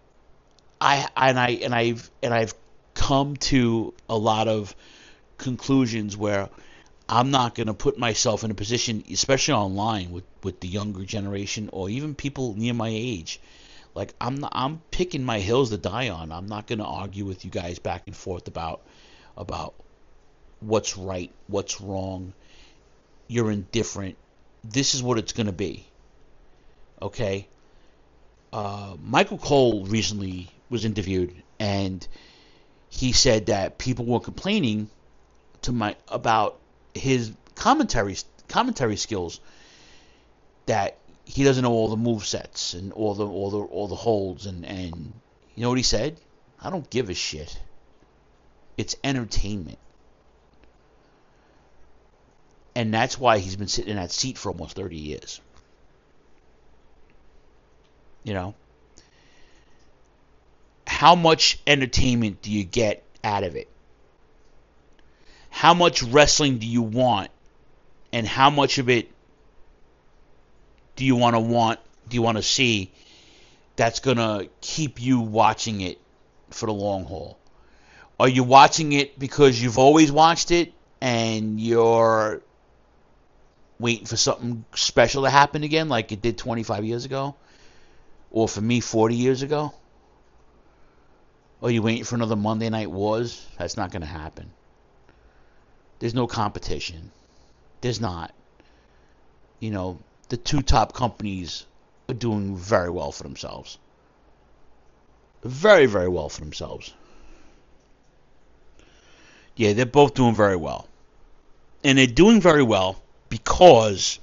I've come to a lot of conclusions where I'm not going to put myself in a position, especially online with the younger generation or even people near my age. Like, I'm picking my hills to die on. I'm not going to argue with you guys back and forth about what's right, what's wrong. You're indifferent. This is what it's going to be. Okay? Michael Cole recently was interviewed, and he said that people were complaining about his commentary skills, that he doesn't know all the movesets and all the holds, and you know what he said? I don't give a shit. It's entertainment. And that's why he's been sitting in that seat for almost 30 years. You know? How much entertainment do you get out of it? How much wrestling do you want? And how much of it do you want to see that's going to keep you watching it for the long haul? Are you watching it because you've always watched it and you're waiting for something special to happen again like it did 25 years ago? Or for me, 40 years ago? Or are you waiting for another Monday Night Wars? That's not going to happen. There's no competition. There's not. You know, the two top companies are doing very well for themselves. Very, very well for themselves. Yeah, they're both doing very well. And they're doing very well because,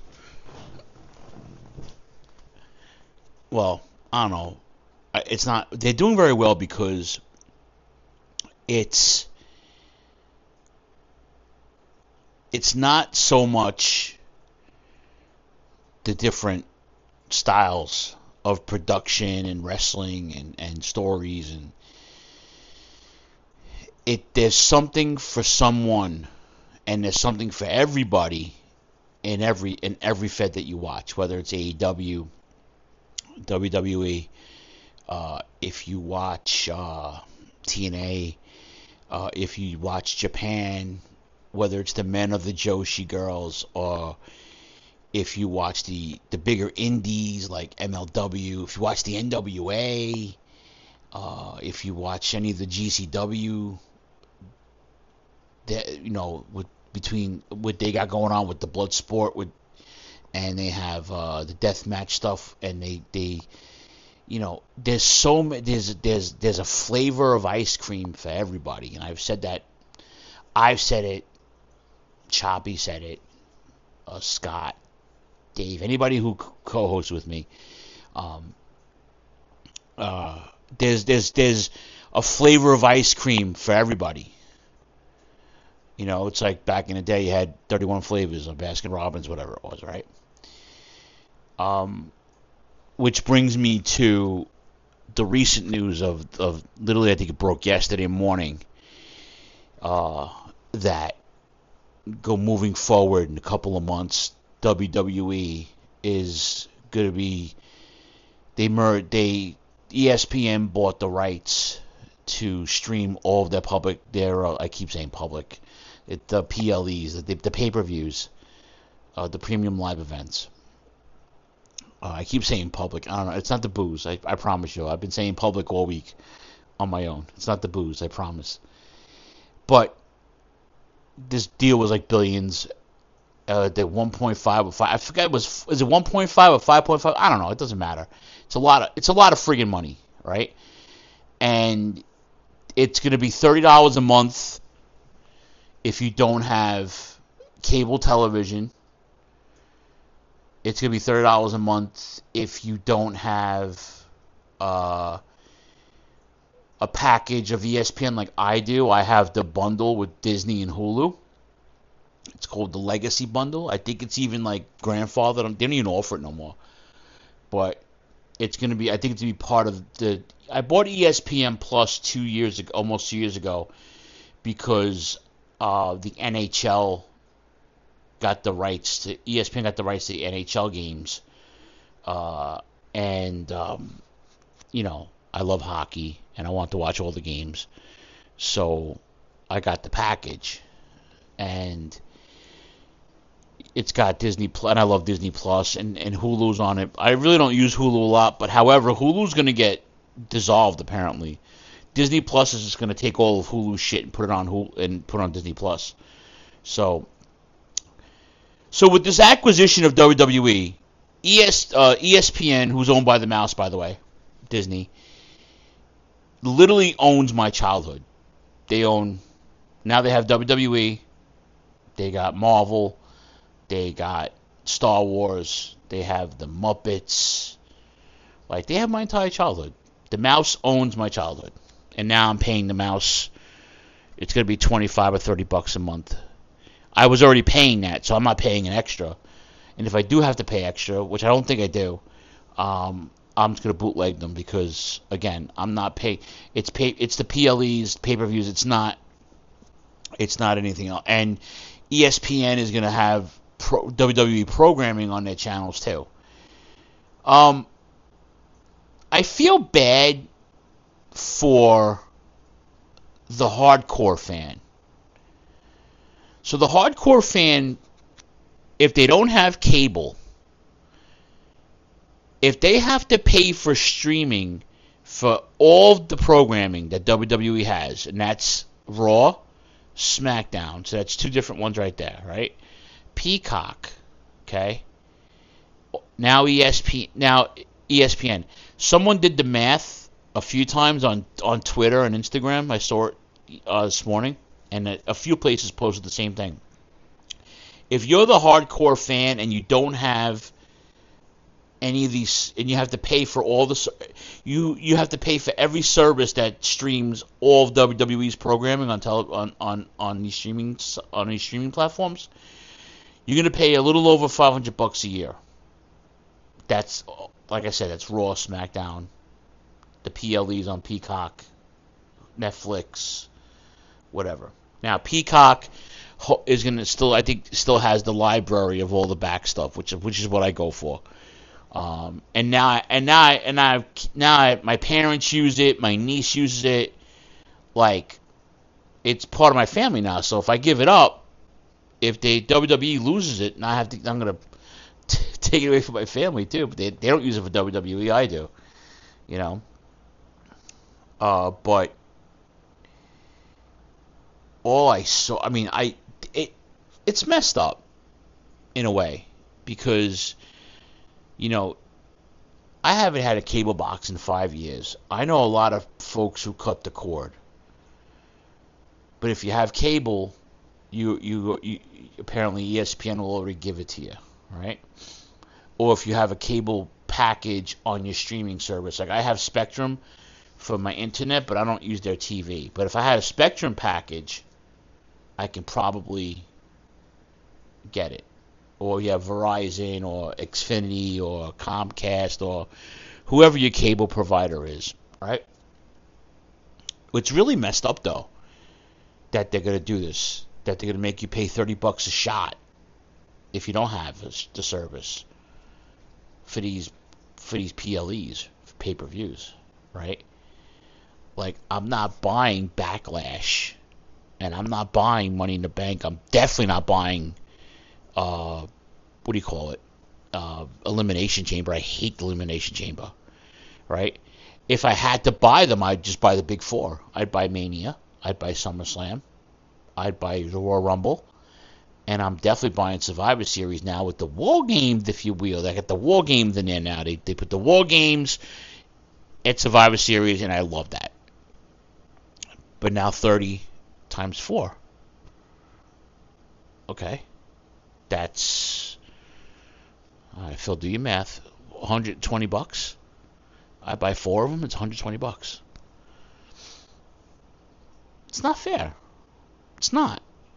well, I don't know. It's not, they're doing very well because it's not so much the different styles of production and wrestling and stories, and there's something for someone and there's something for everybody in every fed that you watch, whether it's AEW, WWE, if you watch TNA, if you watch Japan, whether it's the men of the Joshi girls, or if you watch the bigger indies like MLW, if you watch the NWA, if you watch any of the GCW, you know, between what they got going on with the blood sport, and they have the death match stuff, and they you know, there's a flavor of ice cream for everybody, and I've said it, Choppy said it, Scott, Dave, anybody who co-hosts with me, there's a flavor of ice cream for everybody. You know, it's like back in the day you had 31 flavors of Baskin Robbins, whatever it was, right? Which brings me to the recent news of literally, I think it broke yesterday morning, that moving forward in a couple of months, WWE is going to be, ESPN bought the rights to stream all of their I keep saying public, the PLEs, the pay-per-views, the premium live events. I keep saying public. I don't know. It's not the booze. I promise you. I've been saying public all week on my own. It's not the booze. I promise. But this deal was like billions. The 1.5 or 5. I forget. Is it 1.5 or 5.5? I don't know. It doesn't matter. It's a lot of friggin' money, right? And it's going to be $30 a month if you don't have cable television. It's going to be $30 a month if you don't have a package of ESPN like I do. I have the bundle with Disney and Hulu. It's called the Legacy Bundle. I think it's even like grandfathered. They don't even offer it no more. But it's going to be, I think it's going to be part of the... I bought ESPN Plus almost 2 years ago, because the NHL... ESPN got the rights to the NHL games, and you know, I love hockey and I want to watch all the games, so I got the package, and it's got Disney Plus, and I love Disney Plus, and Hulu's on it. I really don't use Hulu a lot, but however, Hulu's going to get dissolved apparently. Disney Plus is just going to take all of Hulu's shit and put it on Hulu and put it on Disney Plus. So with this acquisition of WWE, ESPN, who's owned by the mouse, by the way, Disney, literally owns my childhood. Now they have WWE, they got Marvel, they got Star Wars, they have the Muppets. Like, they have my entire childhood. The mouse owns my childhood. And now I'm paying the mouse. It's going to be $25 or $30 a month. I was already paying that, so I'm not paying an extra. And if I do have to pay extra, which I don't think I do, I'm just going to bootleg them because, again, I'm not paying. It's the PLEs, pay-per-views. It's not anything else. And ESPN is going to have WWE programming on their channels too. I feel bad for the hardcore fan. So the hardcore fan, if they don't have cable, if they have to pay for streaming for all the programming that WWE has, and that's Raw, SmackDown, so that's two different ones right there, right? Peacock, okay? Now ESPN. Someone did the math a few times on Twitter and Instagram. I saw it this morning, and a few places posted the same thing. If you're the hardcore fan and you don't have any of these, and you have to pay for all the, you have to pay for every service that streams all of WWE's programming on these streaming platforms, you're gonna pay a little over $500 a year. That's, like I said, that's Raw, SmackDown, the PLEs on Peacock, Netflix, whatever. Now Peacock is gonna still has the library of all the back stuff, which is what I go for. And now my parents use it, my niece uses it, like it's part of my family now. So if I give it up, if WWE loses it, and I'm gonna take it away from my family too. But they don't use it for WWE, I do, you know. But all I saw, I mean, it's messed up in a way because, you know, I haven't had a cable box in 5 years. I know a lot of folks who cut the cord. But if you have cable, you apparently ESPN will already give it to you, right? Or if you have a cable package on your streaming service. Like I have Spectrum for my internet, but I don't use their TV. But if I had a Spectrum package, I can probably get it. Or you have Verizon or Xfinity or Comcast or whoever your cable provider is, right? It's really messed up, though, that they're going to do this. That they're going to make you pay $30 a shot if you don't have the service for these PLEs, for pay-per-views, right? Like, I'm not buying Backlash, and I'm not buying Money in the Bank. I'm definitely not buying Elimination Chamber. I hate the Elimination Chamber, right? If I had to buy them, I'd just buy the big four. I'd buy Mania, I'd buy SummerSlam, I'd buy the Royal Rumble, and I'm definitely buying Survivor Series now with the War Games, if you will. They got the War Games in there now. They put the War Games at Survivor Series, and I love that. But now 30 times 4. Okay. That's, all right, Phil, do your math. $120. I buy 4 of them, it's $120. It's not fair. It's not.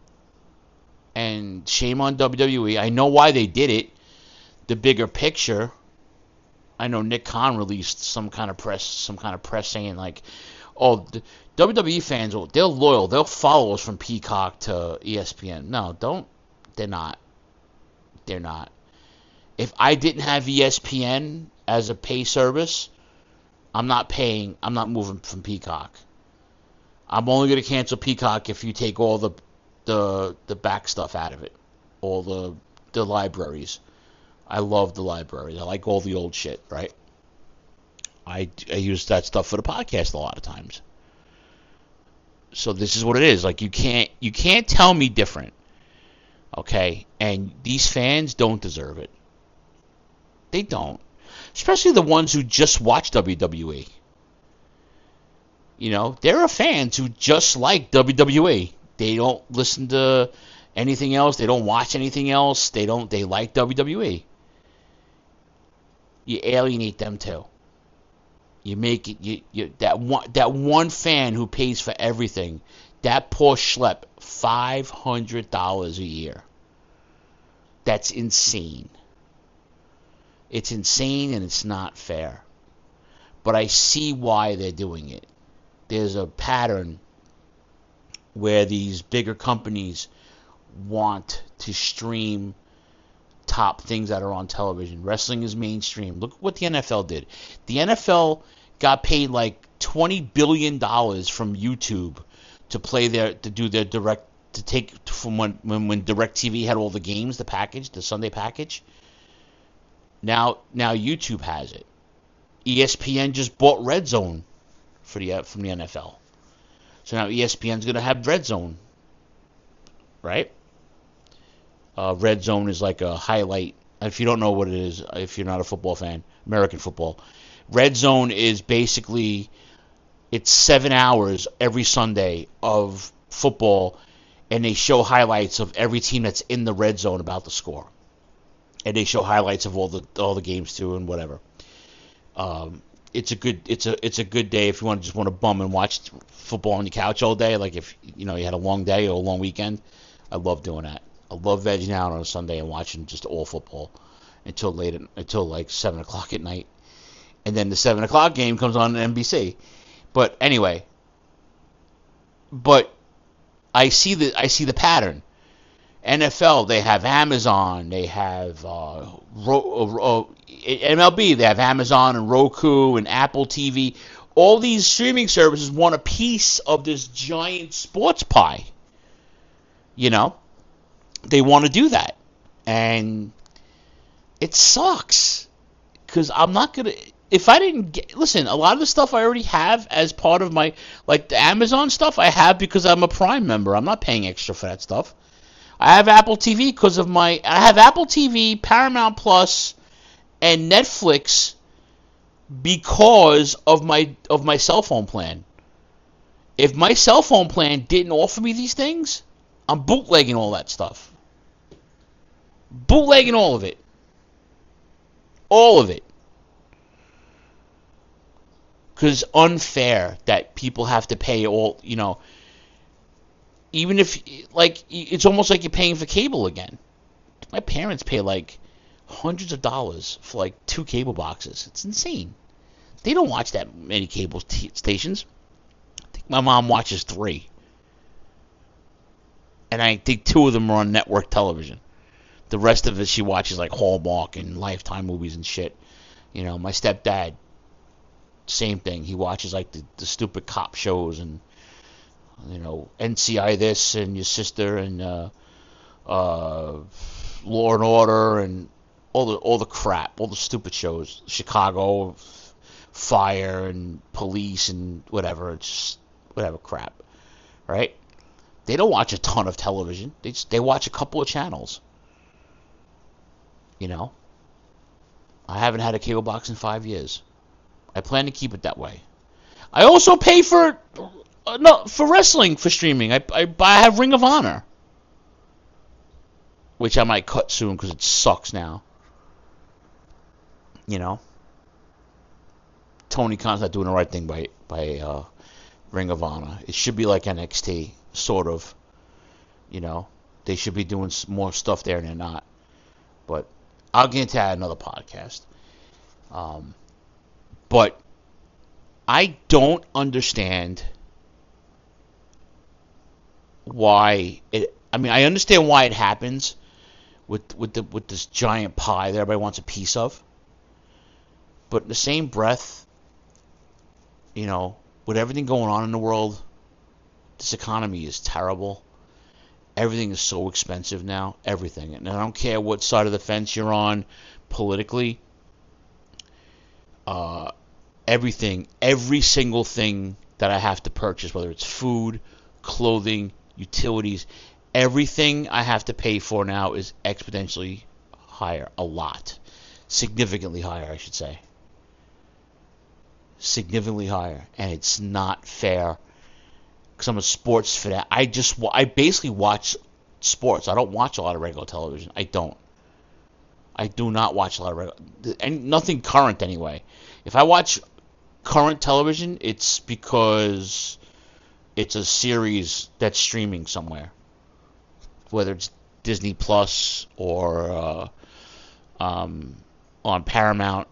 And shame on WWE. I know why they did it. The bigger picture. I know Nick Khan released some kind of press saying like, oh, the WWE fans, they're loyal. They'll follow us from Peacock to ESPN. No, don't. They're not. They're not. If I didn't have ESPN as a pay service, I'm not moving from Peacock. I'm only going to cancel Peacock if you take all the back stuff out of it. All the libraries. I love the libraries. I like all the old shit, right? I use that stuff for the podcast a lot of times. So this is what it is. Like you can't tell me different. Okay? And these fans don't deserve it. They don't. Especially the ones who just watch WWE. You know, there are fans who just like WWE. They don't listen to anything else. They don't watch anything else. They like WWE. You alienate them too. You make it that one fan who pays for everything. That poor schlep, $500 a year. That's insane. It's insane and it's not fair. But I see why they're doing it. There's a pattern where these bigger companies want to stream top things that are on television. Wrestling is mainstream. Look what the NFL did. The NFL got paid like $20 billion from YouTube to take from when DirecTV had all the games, the Sunday package. Now YouTube has it. ESPN just bought Red Zone from the NFL. So now ESPN's going to have Red Zone, right? Red Zone is like a highlight. If you don't know what it is, if you're not a football fan, American football. Red Zone is basically, it's 7 hours every Sunday of football, and they show highlights of every team that's in the red zone about the score. And they show highlights of all the games too and whatever. It's a good day if you want to bum and watch football on your couch all day. Like if you had a long day or a long weekend, I love doing that. I love vegging out on a Sunday and watching just all football until like 7 o'clock at night, and then the 7 o'clock game comes on NBC. But anyway, I see the pattern. NFL, they have Amazon, they have MLB, they have Amazon and Roku and Apple TV. All these streaming services want a piece of this giant sports pie. You know, they want to do that, and it sucks because I'm not gonna. If I didn't listen, a lot of the stuff I already have as part of my, like the Amazon stuff, I have because I'm a Prime member. I'm not paying extra for that stuff. I have Apple TV I have Apple TV, Paramount Plus, and Netflix because of my cell phone plan. If my cell phone plan didn't offer me these things, I'm bootlegging all that stuff. Bootlegging all of it. All of it. Because it's unfair that people have to pay all, even if, like, it's almost like you're paying for cable again. My parents pay, like, hundreds of dollars for, like, 2 cable boxes. It's insane. They don't watch that many cable stations. I think my mom watches 3. And I think 2 of them are on network television. The rest of it, she watches, like, Hallmark and Lifetime movies and shit. My stepdad, same thing. He watches, like, the stupid cop shows and, NCI this and Your Sister and Law and Order and all the crap, all the stupid shows. Chicago Fire and Police and whatever. It's just whatever crap, right? They don't watch a ton of television. They watch a couple of channels. I haven't had a cable box in 5 years. I plan to keep it that way. I also pay for wrestling for streaming. I have Ring of Honor, which I might cut soon because it sucks now. Tony Khan's not doing the right thing by Ring of Honor. It should be like NXT, sort of. They should be doing more stuff there and they're not. But I'll get into that in another podcast. But I don't understand why it. I mean, I understand why it happens with this giant pie that everybody wants a piece of. But in the same breath, with everything going on in the world, this economy is terrible. Everything is so expensive now. Everything. And I don't care what side of the fence you're on politically. Everything, every single thing that I have to purchase, whether it's food, clothing, utilities, everything I have to pay for now is exponentially higher, a lot. Significantly higher, I should say. Significantly higher. And it's not fair because I'm a sports fan. I basically watch sports. I don't watch a lot of regular television. I don't. I do not watch a lot of regular, and nothing current anyway. If I watch current television, it's because it's a series that's streaming somewhere, whether it's Disney Plus or on Paramount,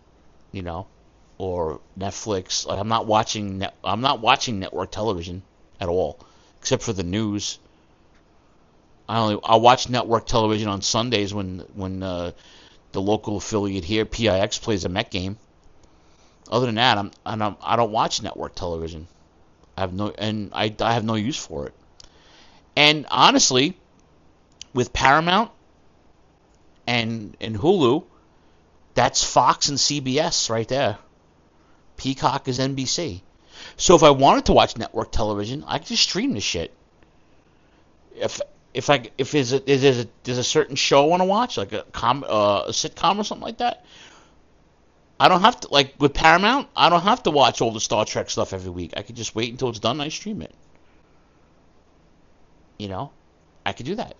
or Netflix. Like I'm not watching network television at all, except for the news. I watch network television on Sundays when the local affiliate here, PIX, plays a Met game. Other than that, I don't watch network television. I have no use for it. And honestly, with Paramount and Hulu, that's Fox and CBS right there. Peacock is NBC. So if I wanted to watch network television, I could just stream this shit. If there's a certain show I want to watch, like a sitcom or something like that, I don't have to, like with Paramount, I don't have to watch all the Star Trek stuff every week. I could just wait until it's done and I stream it. I could do that.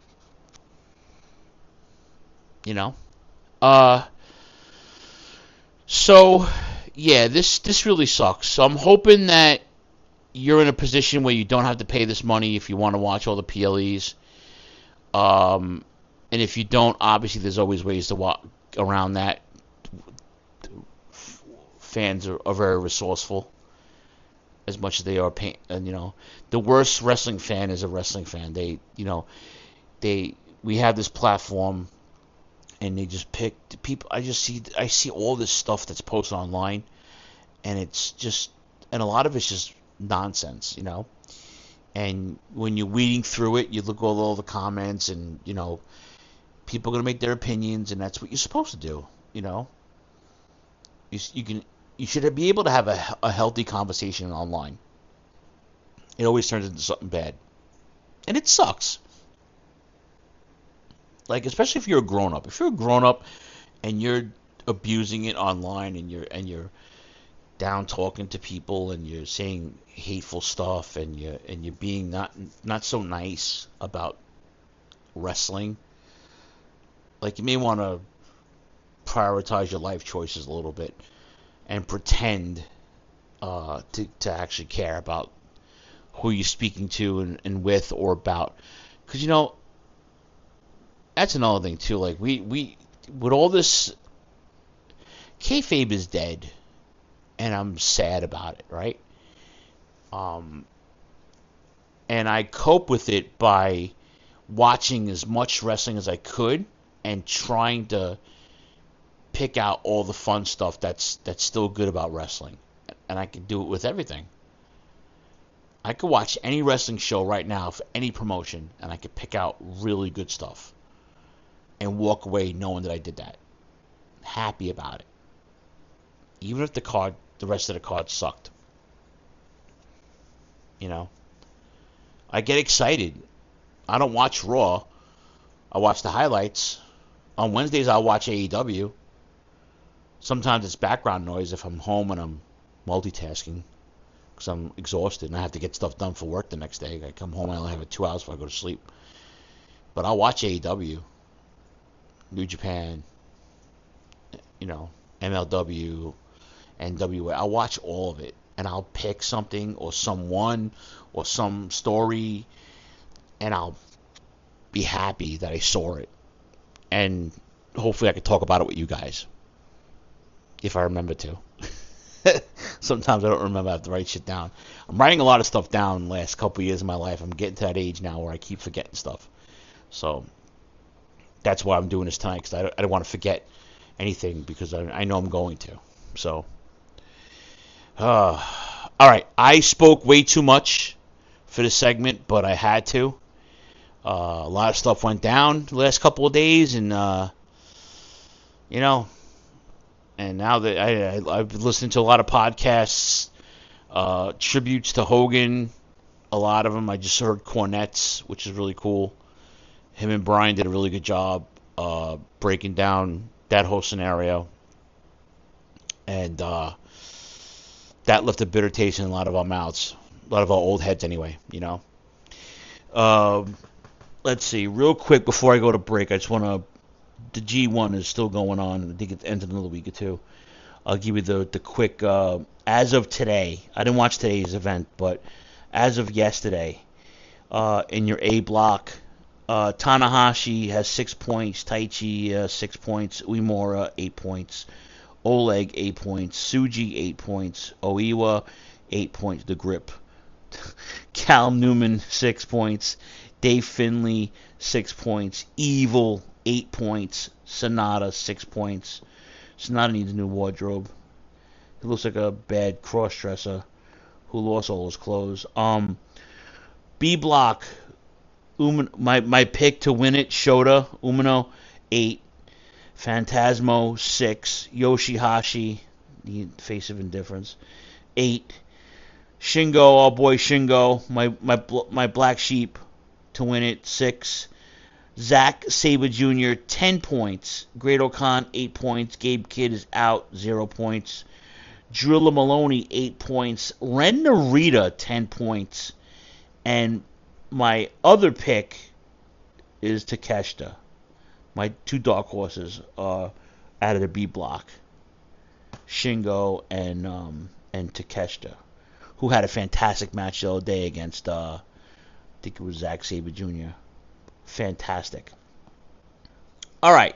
So yeah, this really sucks. So I'm hoping that you're in a position where you don't have to pay this money if you want to watch all the PLEs. And if you don't, obviously there's always ways to walk around that. Fans are very resourceful, as much as they are the worst wrestling fan is a wrestling fan. We have this platform, and they just pick people. I see all this stuff that's posted online, and a lot of it's just nonsense, And when you're weeding through it, you look at all the comments, and people are gonna make their opinions, and that's what you're supposed to do, You should be able to have a healthy conversation online. It always turns into something bad, and it sucks. Like, especially if you're a grown up. If you're a grown up and you're abusing it online, and you're down talking to people, and you're saying hateful stuff, and you're being not so nice about wrestling, like, you may want to prioritize your life choices a little bit and pretend to actually care about who you're speaking to and with or about, because that's another thing too. Like, we with all this, kayfabe is dead, and I'm sad about it, right? And I cope with it by watching as much wrestling as I could and trying to pick out all the fun stuff that's still good about wrestling. And I can do it with everything. I could watch any wrestling show right now for any promotion, and I could pick out really good stuff and walk away knowing that I did that. Happy about it. Even if the rest of the card sucked. I get excited. I don't watch Raw. I watch the highlights. On Wednesdays, I'll watch AEW. Sometimes it's background noise if I'm home and I'm multitasking because I'm exhausted and I have to get stuff done for work the next day. I come home and I only have 2 hours before I go to sleep. But I'll watch AEW, New Japan, MLW, NWA. I'll watch all of it, and I'll pick something or someone or some story, and I'll be happy that I saw it. And hopefully I can talk about it with you guys. If I remember to. Sometimes I don't remember. I have to write shit down. I'm writing a lot of stuff down the last couple of years of my life. I'm getting to that age now where I keep forgetting stuff. So that's why I'm doing this tonight, because I don't want to forget anything, because I know I'm going to. So, all right. I spoke way too much for this segment, but I had to. A lot of stuff went down the last couple of days, and and now that I've been listening to a lot of podcasts, tributes to Hogan, a lot of them. I just heard Cornette's, which is really cool. Him and Brian did a really good job breaking down that whole scenario. And that left a bitter taste in a lot of our mouths. A lot of our old heads anyway, you know. Let's see, real quick before I go to break, I just want to, the G1 is still going on. I think it ends in another week or two. I'll give you the quick, as of today, I didn't watch today's event, but as of yesterday, in your A block, Tanahashi has 6 points, Taichi 6 points, Uemura 8 points, Oleg 8 points, Tsuji 8 points, Oiwa 8 points, the grip. Cal Newman 6 points, Dave Finley 6 points, Evil 8 points, Sonata 6 points. Sonata needs a new wardrobe. He looks like a bad cross-dresser who lost all his clothes. B block, my pick to win it, Shota Umino 8, Phantasmo 6, Yoshihashi, the face of indifference, 8. Shingo, our boy Shingo, my black sheep to win it, 6. Zack Sabre Jr., 10 points. Great O'Khan, 8 points. Gabe Kidd is out, 0 points. Drilla Maloney, 8 points. Ren Narita, 10 points. And my other pick is Takeshita. My 2 dark horses are out of the B block. Shingo and Takeshita, who had a fantastic match the other day against, I think it was Zack Sabre Jr. Fantastic. All right.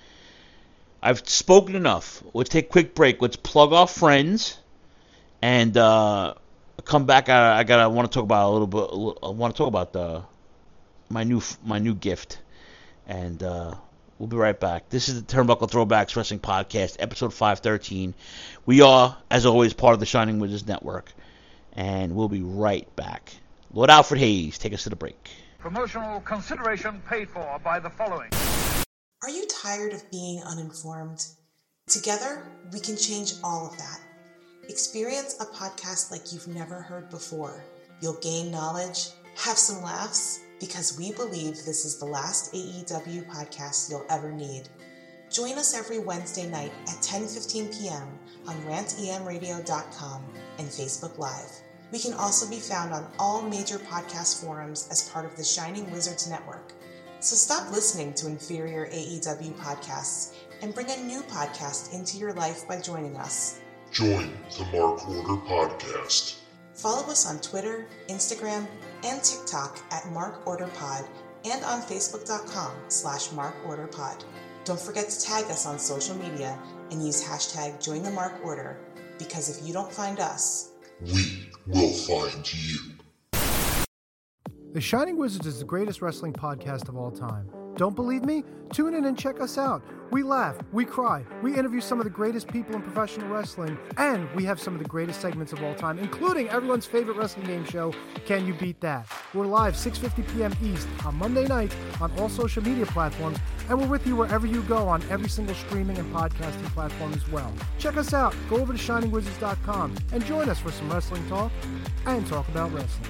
I've spoken enough. Let's take a quick break. Let's plug our friends, and come back. I want to talk about a little bit. I want to talk about my new gift, and we'll be right back. This is the Turnbuckle Throwbacks Wrestling Podcast, episode 513. We are, as always, part of the Shining Wizards Network, and we'll be right back. Lord Alfred Hayes, take us to the break. Promotional consideration paid for by the following. Are you tired of being uninformed? Together, we can change all of that. Experience a podcast like you've never heard before. You'll gain knowledge, have some laughs, because we believe this is the last AEW podcast you'll ever need. Join us every Wednesday night at 10:15 p.m. on rantemradio.com and Facebook Live. We can also be found on all major podcast forums as part of the Shining Wizards Network. So stop listening to inferior AEW podcasts and bring a new podcast into your life by joining us. Join the Mark Order Podcast. Follow us on Twitter, Instagram, and TikTok at MarkOrderPod and on Facebook.com/MarkOrderPod. Don't forget to tag us on social media and use hashtag #JoinTheMarkOrder, because if you don't find us, we will find you. The Shining Wizards is the greatest wrestling podcast of all time. Don't believe me? Tune in and check us out. We laugh, we cry, we interview some of the greatest people in professional wrestling, and we have some of the greatest segments of all time, including everyone's favorite wrestling game show, Can You Beat That? We're live 6:50 p.m. East on Monday nights on all social media platforms, and we're with you wherever you go on every single streaming and podcasting platform as well. Check us out. Go over to ShiningWizards.com and join us for some wrestling talk and talk about wrestling.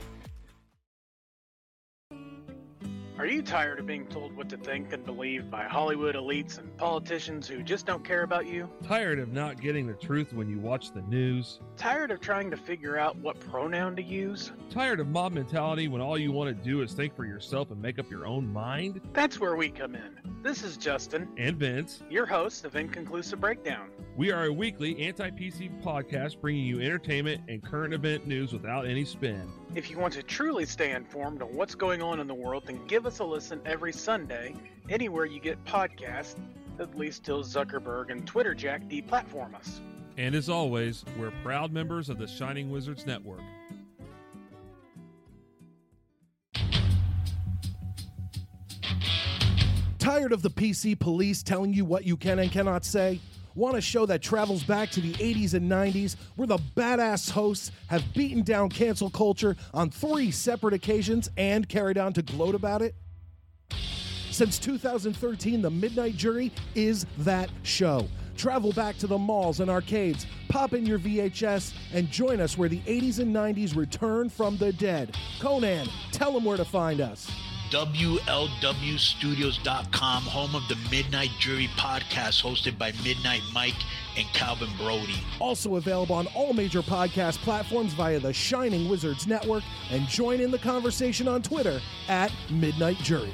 Are you tired of being told what to think and believe by Hollywood elites and politicians who just don't care about you? Tired of not getting the truth when you watch the news? Tired of trying to figure out what pronoun to use? Tired of mob mentality when all you want to do is think for yourself and make up your own mind? That's where we come in. This is Justin. And Vince. Your hosts of Inconclusive Breakdown. We are a weekly anti-PC podcast bringing you entertainment and current event news without any spin. If you want to truly stay informed on what's going on in the world, then give us a listen every Sunday, anywhere you get podcasts, at least till Zuckerberg and Twitter Jack deplatform us. And as always, we're proud members of the Shining Wizards Network. Tired of the PC police telling you what you can and cannot say? Want a show that travels back to the 80s and 90s, where the badass hosts have beaten down cancel culture on 3 separate occasions and carried on to gloat about it? Since 2013, The Midnight Jury is that show. Travel back to the malls and arcades, pop in your VHS, and join us where the 80s and 90s return from the dead. Conan, tell them where to find us. WLWstudios.com, home of the Midnight Jury podcast hosted by Midnight Mike and Calvin Brody. Also available on all major podcast platforms via the Shining Wizards Network, and join in the conversation on Twitter at Midnight Jury.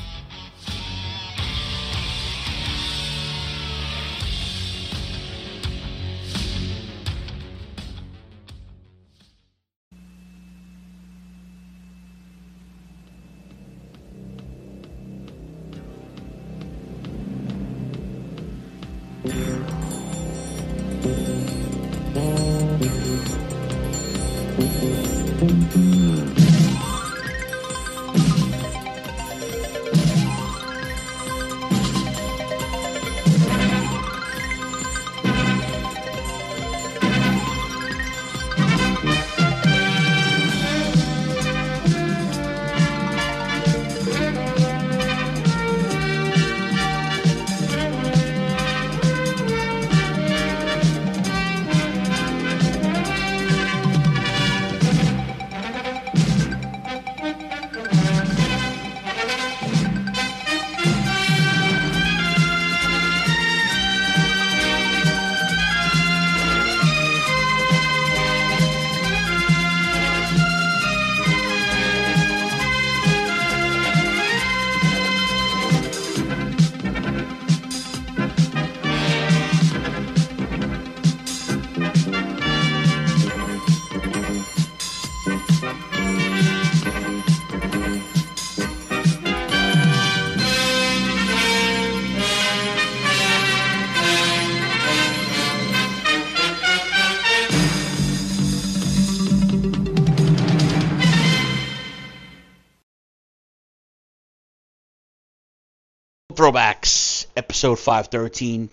Throwbacks, episode 513,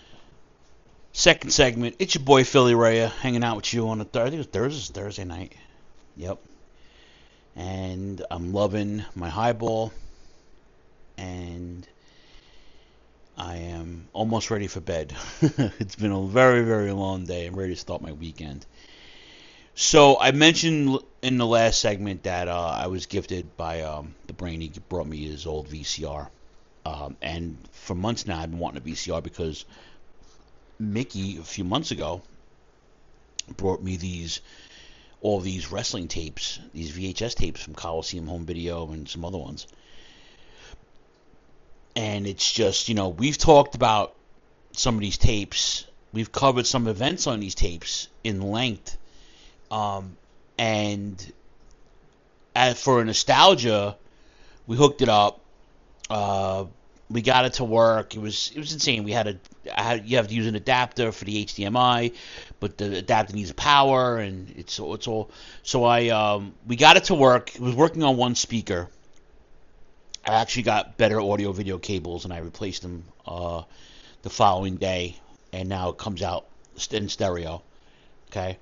second segment. It's your boy Philly Raya hanging out with you on I think it was Thursday night. Yep. And I'm loving my highball, and I am almost ready for bed. It's been a very, very long day. I'm ready to start my weekend. So I mentioned in the last segment that I was gifted by the Brain. He brought me his old VCR. And for months now, I've been wanting a VCR because Mickey, a few months ago, brought me all these wrestling tapes, these VHS tapes from Coliseum Home Video and some other ones. And it's just, we've talked about some of these tapes. We've covered some events on these tapes in length. And for nostalgia, we hooked it up. We got it to work. It was insane. You have to use an adapter for the HDMI, but the adapter needs power, and it's all. So we got it to work. It was working on one speaker. I actually got better audio video cables, and I replaced them the following day, and now it comes out in stereo. Okay.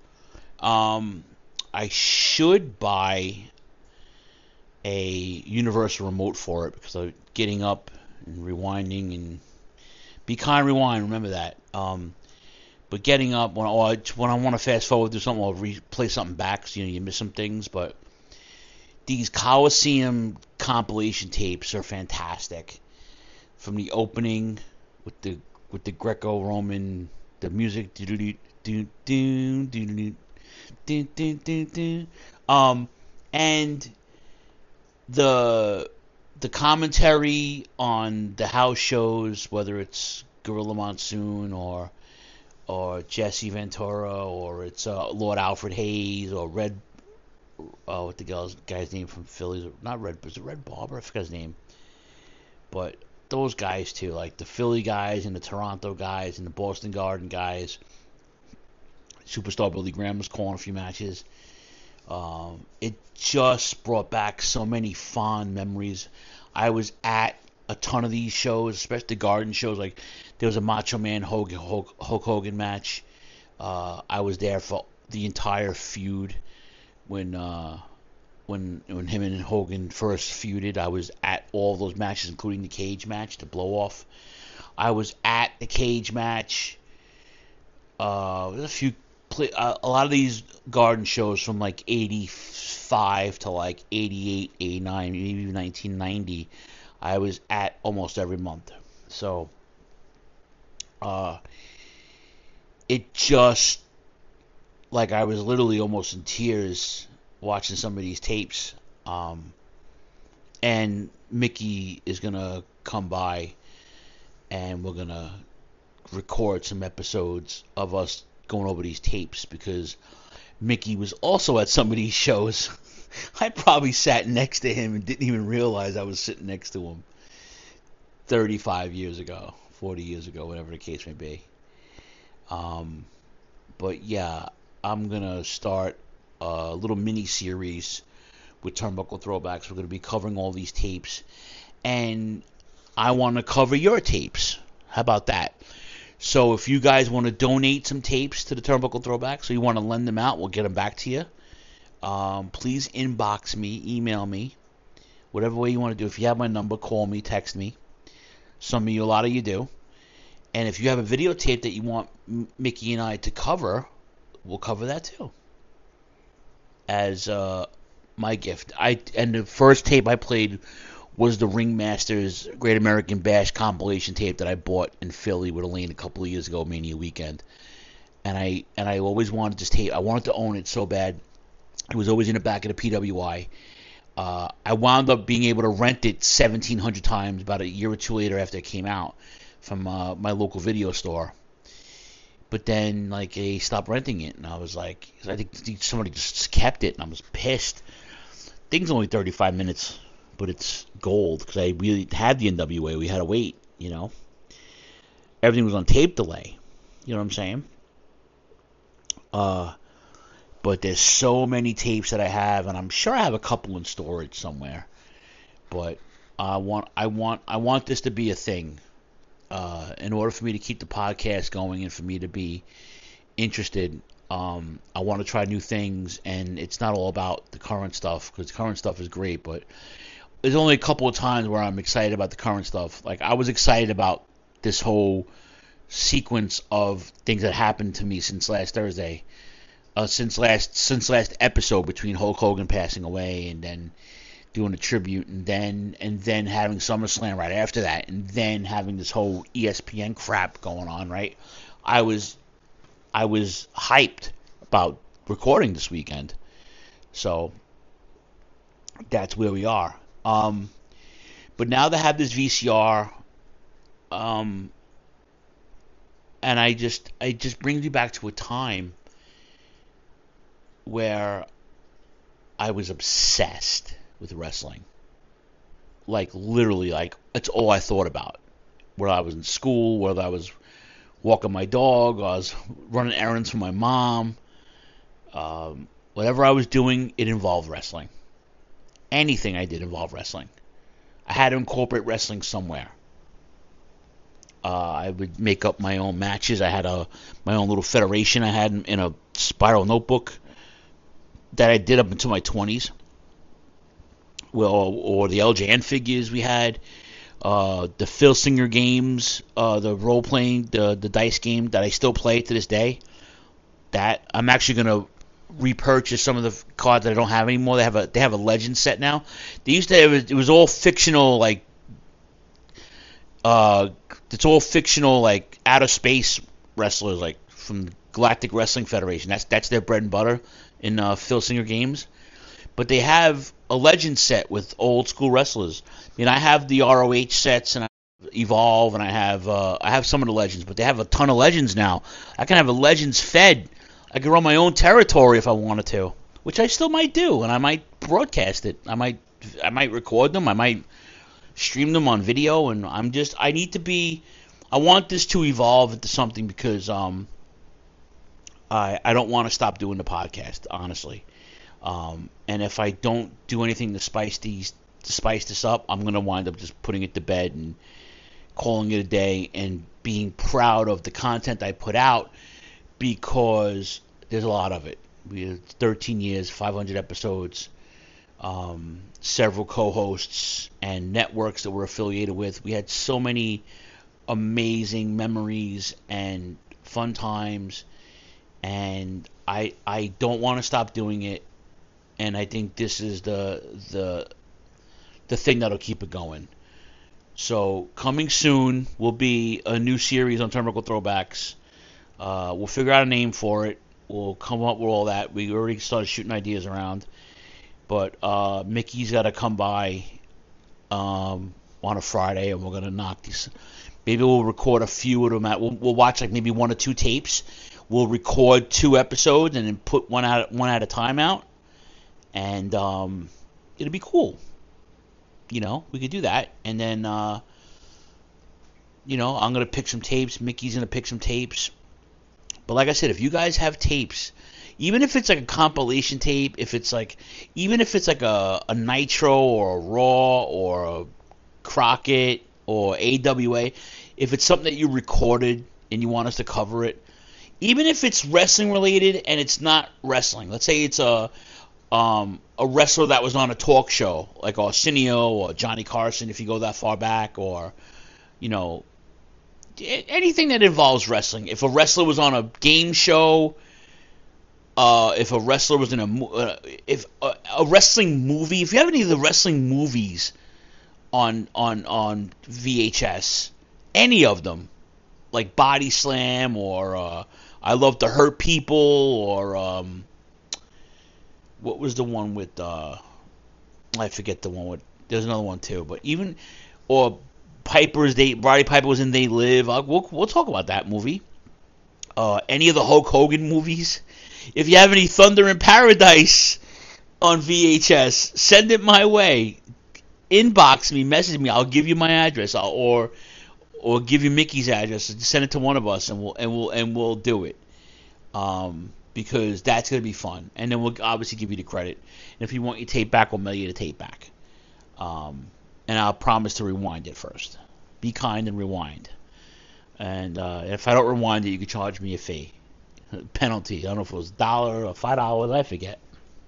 I should buy a universal remote for it because I'm getting up and rewinding and Be Kind Rewind, remember that. But getting up when I want to fast forward to something, I'll replay something back, so you miss some things. But these Coliseum compilation tapes are fantastic. From the opening with the Greco-Roman, the music, and the commentary on the house shows, whether it's Gorilla Monsoon or Jesse Ventura, or it's Lord Alfred Hayes, or what the guy's name from Philly, was it Red Barber? I forgot his name. But those guys too, like the Philly guys and the Toronto guys and the Boston Garden guys. Superstar Billy Graham was calling a few matches. It just brought back so many fond memories. I was at a ton of these shows, especially the Garden shows. Like there was a Macho Man Hulk Hogan match. I was there for the entire feud when him and Hogan first feuded. I was at all those matches, including the cage match, the blow off. I was at the cage match. There's a a lot of these garden shows from like 85 to like 88, 89, maybe even 1990, I was at almost every month. So it just, like, I was literally almost in tears watching some of these tapes. And Mickey is going to come by and we're going to record some episodes of us going over these tapes, because Mickey was also at some of these shows. I probably sat next to him and didn't even realize I was sitting next to him 35 years ago, 40 years ago, whatever the case may be. But yeah, I'm going to start a little mini-series with Turnbuckle Throwbacks. We're going to be covering all these tapes, and I want to cover your tapes. How about that? So if you guys want to donate some tapes to the Turnbuckle Throwbacks, or you want to lend them out, we'll get them back to you. Please inbox me, email me, whatever way you want to do. If you have my number, call me, text me. Some of you, a lot of you do. And if you have a videotape that you want Mickey and I to cover, we'll cover that too, as my gift. And the first tape I played was the Ringmasters Great American Bash compilation tape that I bought in Philly with Elaine a couple of years ago, Mania weekend. And I always wanted this tape. I wanted to own it so bad. It was always in the back of the PWI. I wound up being able to rent it 1,700 times about a year or two later after it came out from my local video store. But then, like, they stopped renting it, and I was like, I think somebody just kept it, and I was pissed. Thing's only 35 minutes, but it's gold, because I really had the NWA. We had to wait, you know. Everything was on tape delay. You know what I'm saying? But there's so many tapes that I have, and I'm sure I have a couple in storage somewhere. But I want this to be a thing. In order for me to keep the podcast going and for me to be interested, I want to try new things, and it's not all about the current stuff, because the current stuff is great, but there's only a couple of times where I'm excited about the current stuff. Like, I was excited about this whole sequence of things that happened to me since last Thursday, since last episode, between Hulk Hogan passing away and then doing a tribute, and then having SummerSlam right after that, and then having this whole ESPN crap going on, right? I was hyped about recording this weekend. So that's where we are. But now they have this VCR, and it just brings me back to a time where I was obsessed with wrestling. Like, literally, like, it's all I thought about. Whether I was in school, whether I was walking my dog, or I was running errands for my mom, whatever I was doing, it involved wrestling. Anything I did involved wrestling. I had to incorporate wrestling somewhere. I would make up my own matches. I had my own little federation I had in a spiral notebook that I did up until my 20s. Well, or the LJN figures we had, the Phil Singer games, the role-playing, the dice game that I still play to this day. That I'm actually going to repurchase some of the cards that I don't have anymore. They have a Legend set now. They used to have it was all fictional, like it's all fictional, like outer space wrestlers, like from the Galactic Wrestling Federation. That's their bread and butter in Phil Singer games. But they have a Legend set with old school wrestlers. I mean, I have the ROH sets, and I have Evolve, and I have some of the Legends, but they have a ton of Legends now. I can have a Legends Fed. I can run my own territory if I wanted to, which I still might do, and I might broadcast it. I might record them. I might stream them on video, and I want this to evolve into something, because I don't want to stop doing the podcast, honestly. And if I don't do anything to spice this up, I'm going to wind up just putting it to bed and calling it a day and being proud of the content I put out, because there's a lot of it. We had 13 years, 500 episodes, several co-hosts and networks that we're affiliated with. We had so many amazing memories and fun times, and I don't want to stop doing it, and I think this is the thing that'll keep it going. So coming soon will be a new series on Turnbuckle Throwbacks. We'll figure out a name for it. We'll come up with all that. We already started shooting ideas around, but Mickey's got to come by on a Friday, and we're gonna knock these. Maybe we'll record a few of them. We'll watch like maybe 1 or 2 tapes. We'll record 2 episodes and then put one at a time out, and it'll be cool. You know, we could do that, and then you know, I'm gonna pick some tapes. Mickey's gonna pick some tapes. But like I said, if you guys have tapes, even if it's like a compilation tape, even if it's like a Nitro or a Raw or a Crockett or AWA, if it's something that you recorded and you want us to cover it, even if it's wrestling related and it's not wrestling, let's say it's a wrestler that was on a talk show like Arsenio or Johnny Carson, if you go that far back, or you know, anything that involves wrestling. If a wrestler was on a game show, if a wrestler was in a wrestling movie, if you have any of the wrestling movies on VHS, any of them, like Body Slam or I Love to Hurt People, or what was the one with I forget the one with, there's another one too, but even, or Roddy Piper was in They Live. We'll talk about that movie. Any of the Hulk Hogan movies. If you have any Thunder in Paradise on VHS, send it my way. Inbox me, message me. I'll give you my address, or give you Mickey's address. Send it to one of us, and we'll do it. Because that's gonna be fun, and then we'll obviously give you the credit. And if you want your tape back, we'll mail you the tape back. And I'll promise to rewind it first. Be kind and rewind. And if I don't rewind it, you can charge me a fee. Penalty. I don't know if it was $1 or $5. I forget.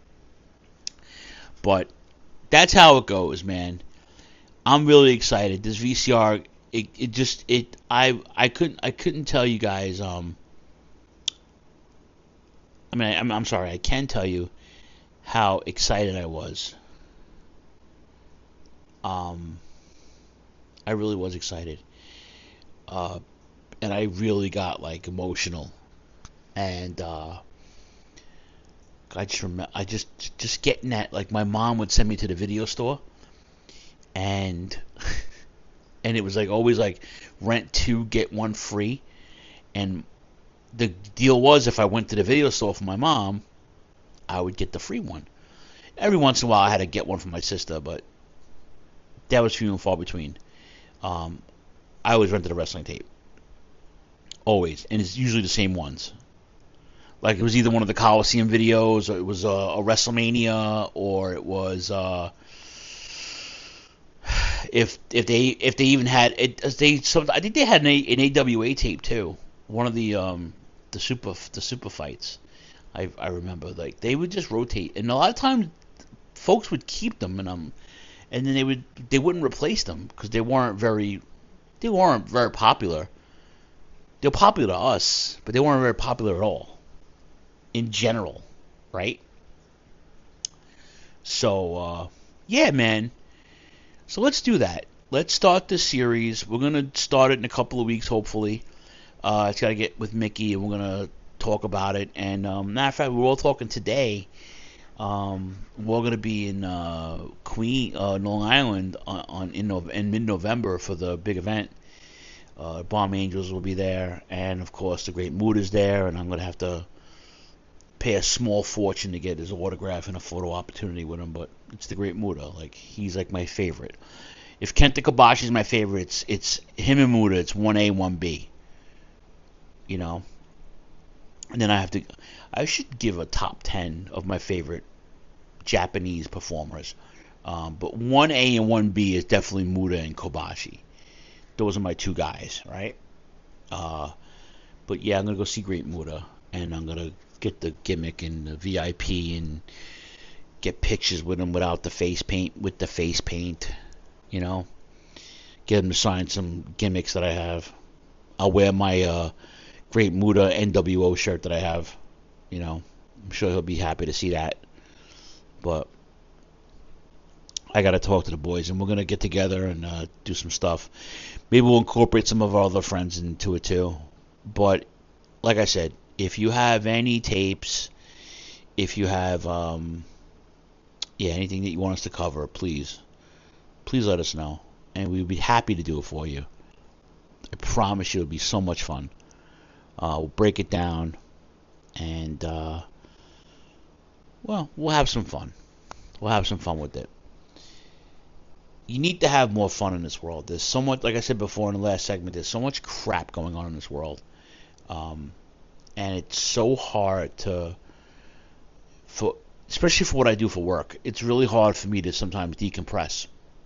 But that's how it goes, man. I'm really excited. This VCR, I couldn't tell you guys. I'm sorry. I can tell you how excited I was. I really was excited, and I really got like emotional, and I just remember, just getting that, like my mom would send me to the video store, and it was like always like rent 2 get 1 free, and the deal was if I went to the video store for my mom, I would get the free one. Every once in a while I had to get one for my sister, but that was few and far between. I always rented a wrestling tape. Always. And it's usually the same ones. Like it was either one of the Coliseum videos, or it was a WrestleMania, or it was if they even had it, I think they had an AWA tape too. One of the super fights. I remember, like they would just rotate, and a lot of times folks would keep them, and then they wouldn't replace them because they weren't very popular. They were popular to us, but they weren't very popular at all in general, right? So yeah, man. So let's do that. Let's start this series. We're gonna start it in a couple of weeks, hopefully. It's got to get with Mickey, and we're gonna talk about it. And matter of fact, we're all talking today. We're gonna be in Long Island in mid-November for the big event. Bomb Angels will be there, and of course the Great Muda's there, and I'm gonna have to pay a small fortune to get his autograph and a photo opportunity with him. But it's the Great Muda. Like, he's like my favorite. If Kenta Kobashi is my favorite, it's him and Muda. It's 1A, 1B. You know. And then I should give a top 10 of my favorite Japanese performers. But 1A and 1B is definitely Muda and Kobashi. Those are my two guys, right? But yeah, I'm going to go see Great Muda. And I'm going to get the gimmick and the VIP and get pictures with him without the face paint, with the face paint. You know? Get him to sign some gimmicks that I have. I'll wear my Great Muta NWO shirt that I have. You know, I'm sure he'll be happy to see that. But I got to talk to the boys, and we're going to get together and do some stuff. Maybe we'll incorporate some of our other friends into it too. But like I said, if you have any tapes, if you have anything that you want us to cover, please let us know, and we'd be happy to do it for you. I promise you it'll be so much fun. We'll break it down, and we'll have some fun. We'll have some fun with it. You need to have more fun in this world. There's so much, like I said before in the last segment, there's so much crap going on in this world. And it's so hard especially for what I do for work, it's really hard for me to sometimes decompress.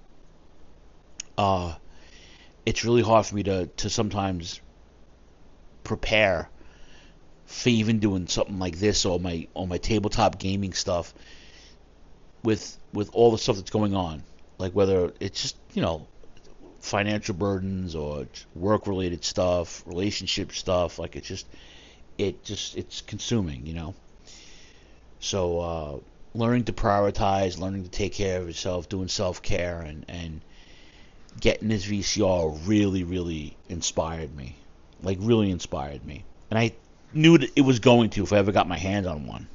It's really hard for me to sometimes prepare for even doing something like this or my tabletop gaming stuff with all the stuff that's going on. Like whether it's just, financial burdens or work-related stuff, relationship stuff, like it's consuming, So learning to prioritize, learning to take care of yourself, doing self-care, and getting this VCR really, really inspired me. Like, really inspired me. And I knew that it was going to if I ever got my hands on one,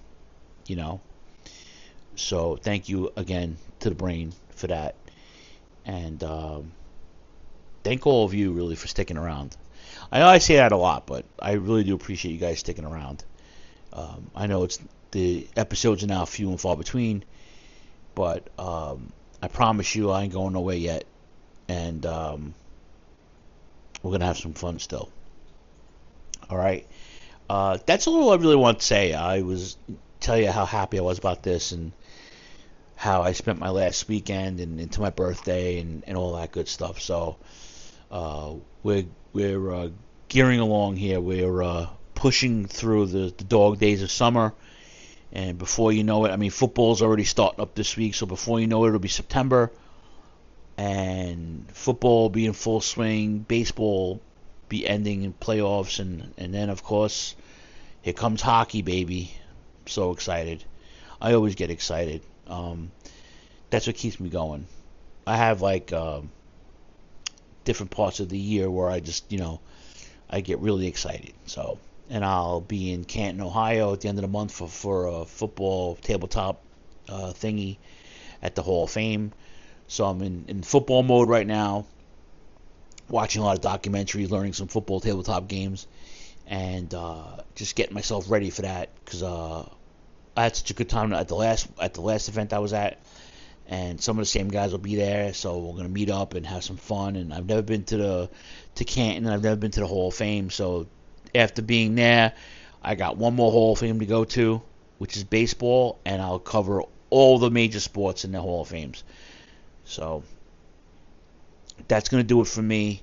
So thank you again to the Brain for that. And thank all of you really for sticking around. I know I say that a lot, but I really do appreciate you guys sticking around. I know the episodes are now few and far between, but I promise you I ain't going nowhere yet. And we're going to have some fun still. All right. That's all I really want to say. I was tell you how happy I was about this and how I spent my last weekend and into my birthday and all that good stuff. So we're gearing along here. We're pushing through the dog days of summer. And before you know it, football's already starting up this week. So before you know it, it'll be September. And football will be in full swing. Baseball be ending in playoffs. And then, of course, here comes hockey, baby. I'm so excited. I always get excited. That's what keeps me going. I have different parts of the year where I just, I get really excited. So, and I'll be in Canton, Ohio at the end of the month for a football tabletop thingy at the Hall of Fame. So I'm in football mode right now, watching a lot of documentaries, learning some football tabletop games, and just getting myself ready for that because I had such a good time at the last event I was at, and some of the same guys will be there, so we're gonna meet up and have some fun. And I've never been to Canton, and I've never been to the Hall of Fame, so after being there, I got one more Hall of Fame to go to, which is baseball, and I'll cover all the major sports in the Hall of Fames. So that's gonna do it for me,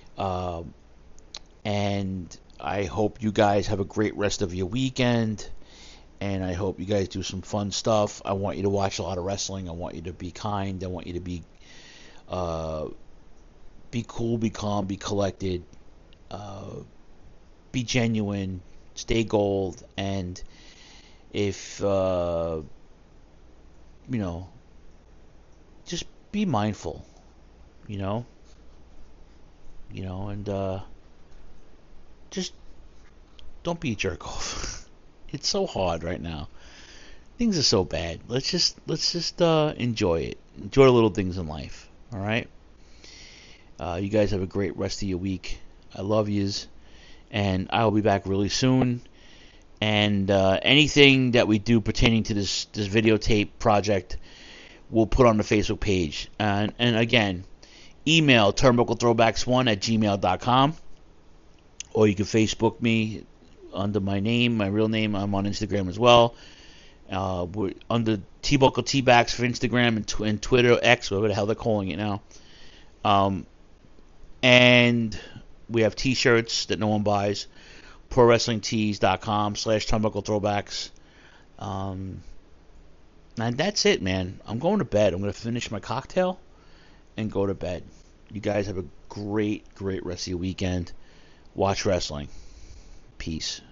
and I hope you guys have a great rest of your weekend. And I hope you guys do some fun stuff. I want you to watch a lot of wrestling. I want you to be kind. I want you to be cool, be calm, be collected, be genuine, stay gold, and if just be mindful, and just don't be a jerk off. It's so hard right now. Things are so bad. Let's just enjoy it. Enjoy the little things in life. All right. You guys have a great rest of your week. I love yous, and I will be back really soon. And anything that we do pertaining to this videotape project, we'll put on the Facebook page. And again, email turnbucklethrowbacks1@gmail.com, or you can Facebook me under my name, my real name. I'm on Instagram as well. We're under T-Buckle T-Backs for Instagram and Twitter, X, whatever the hell they're calling it now. And we have T-shirts that no one buys. ProWrestlingTees.com/TurnbuckleThrowbacks. And that's it, man. I'm going to bed. I'm going to finish my cocktail and go to bed. You guys have a great, great rest of your weekend. Watch wrestling. Peace.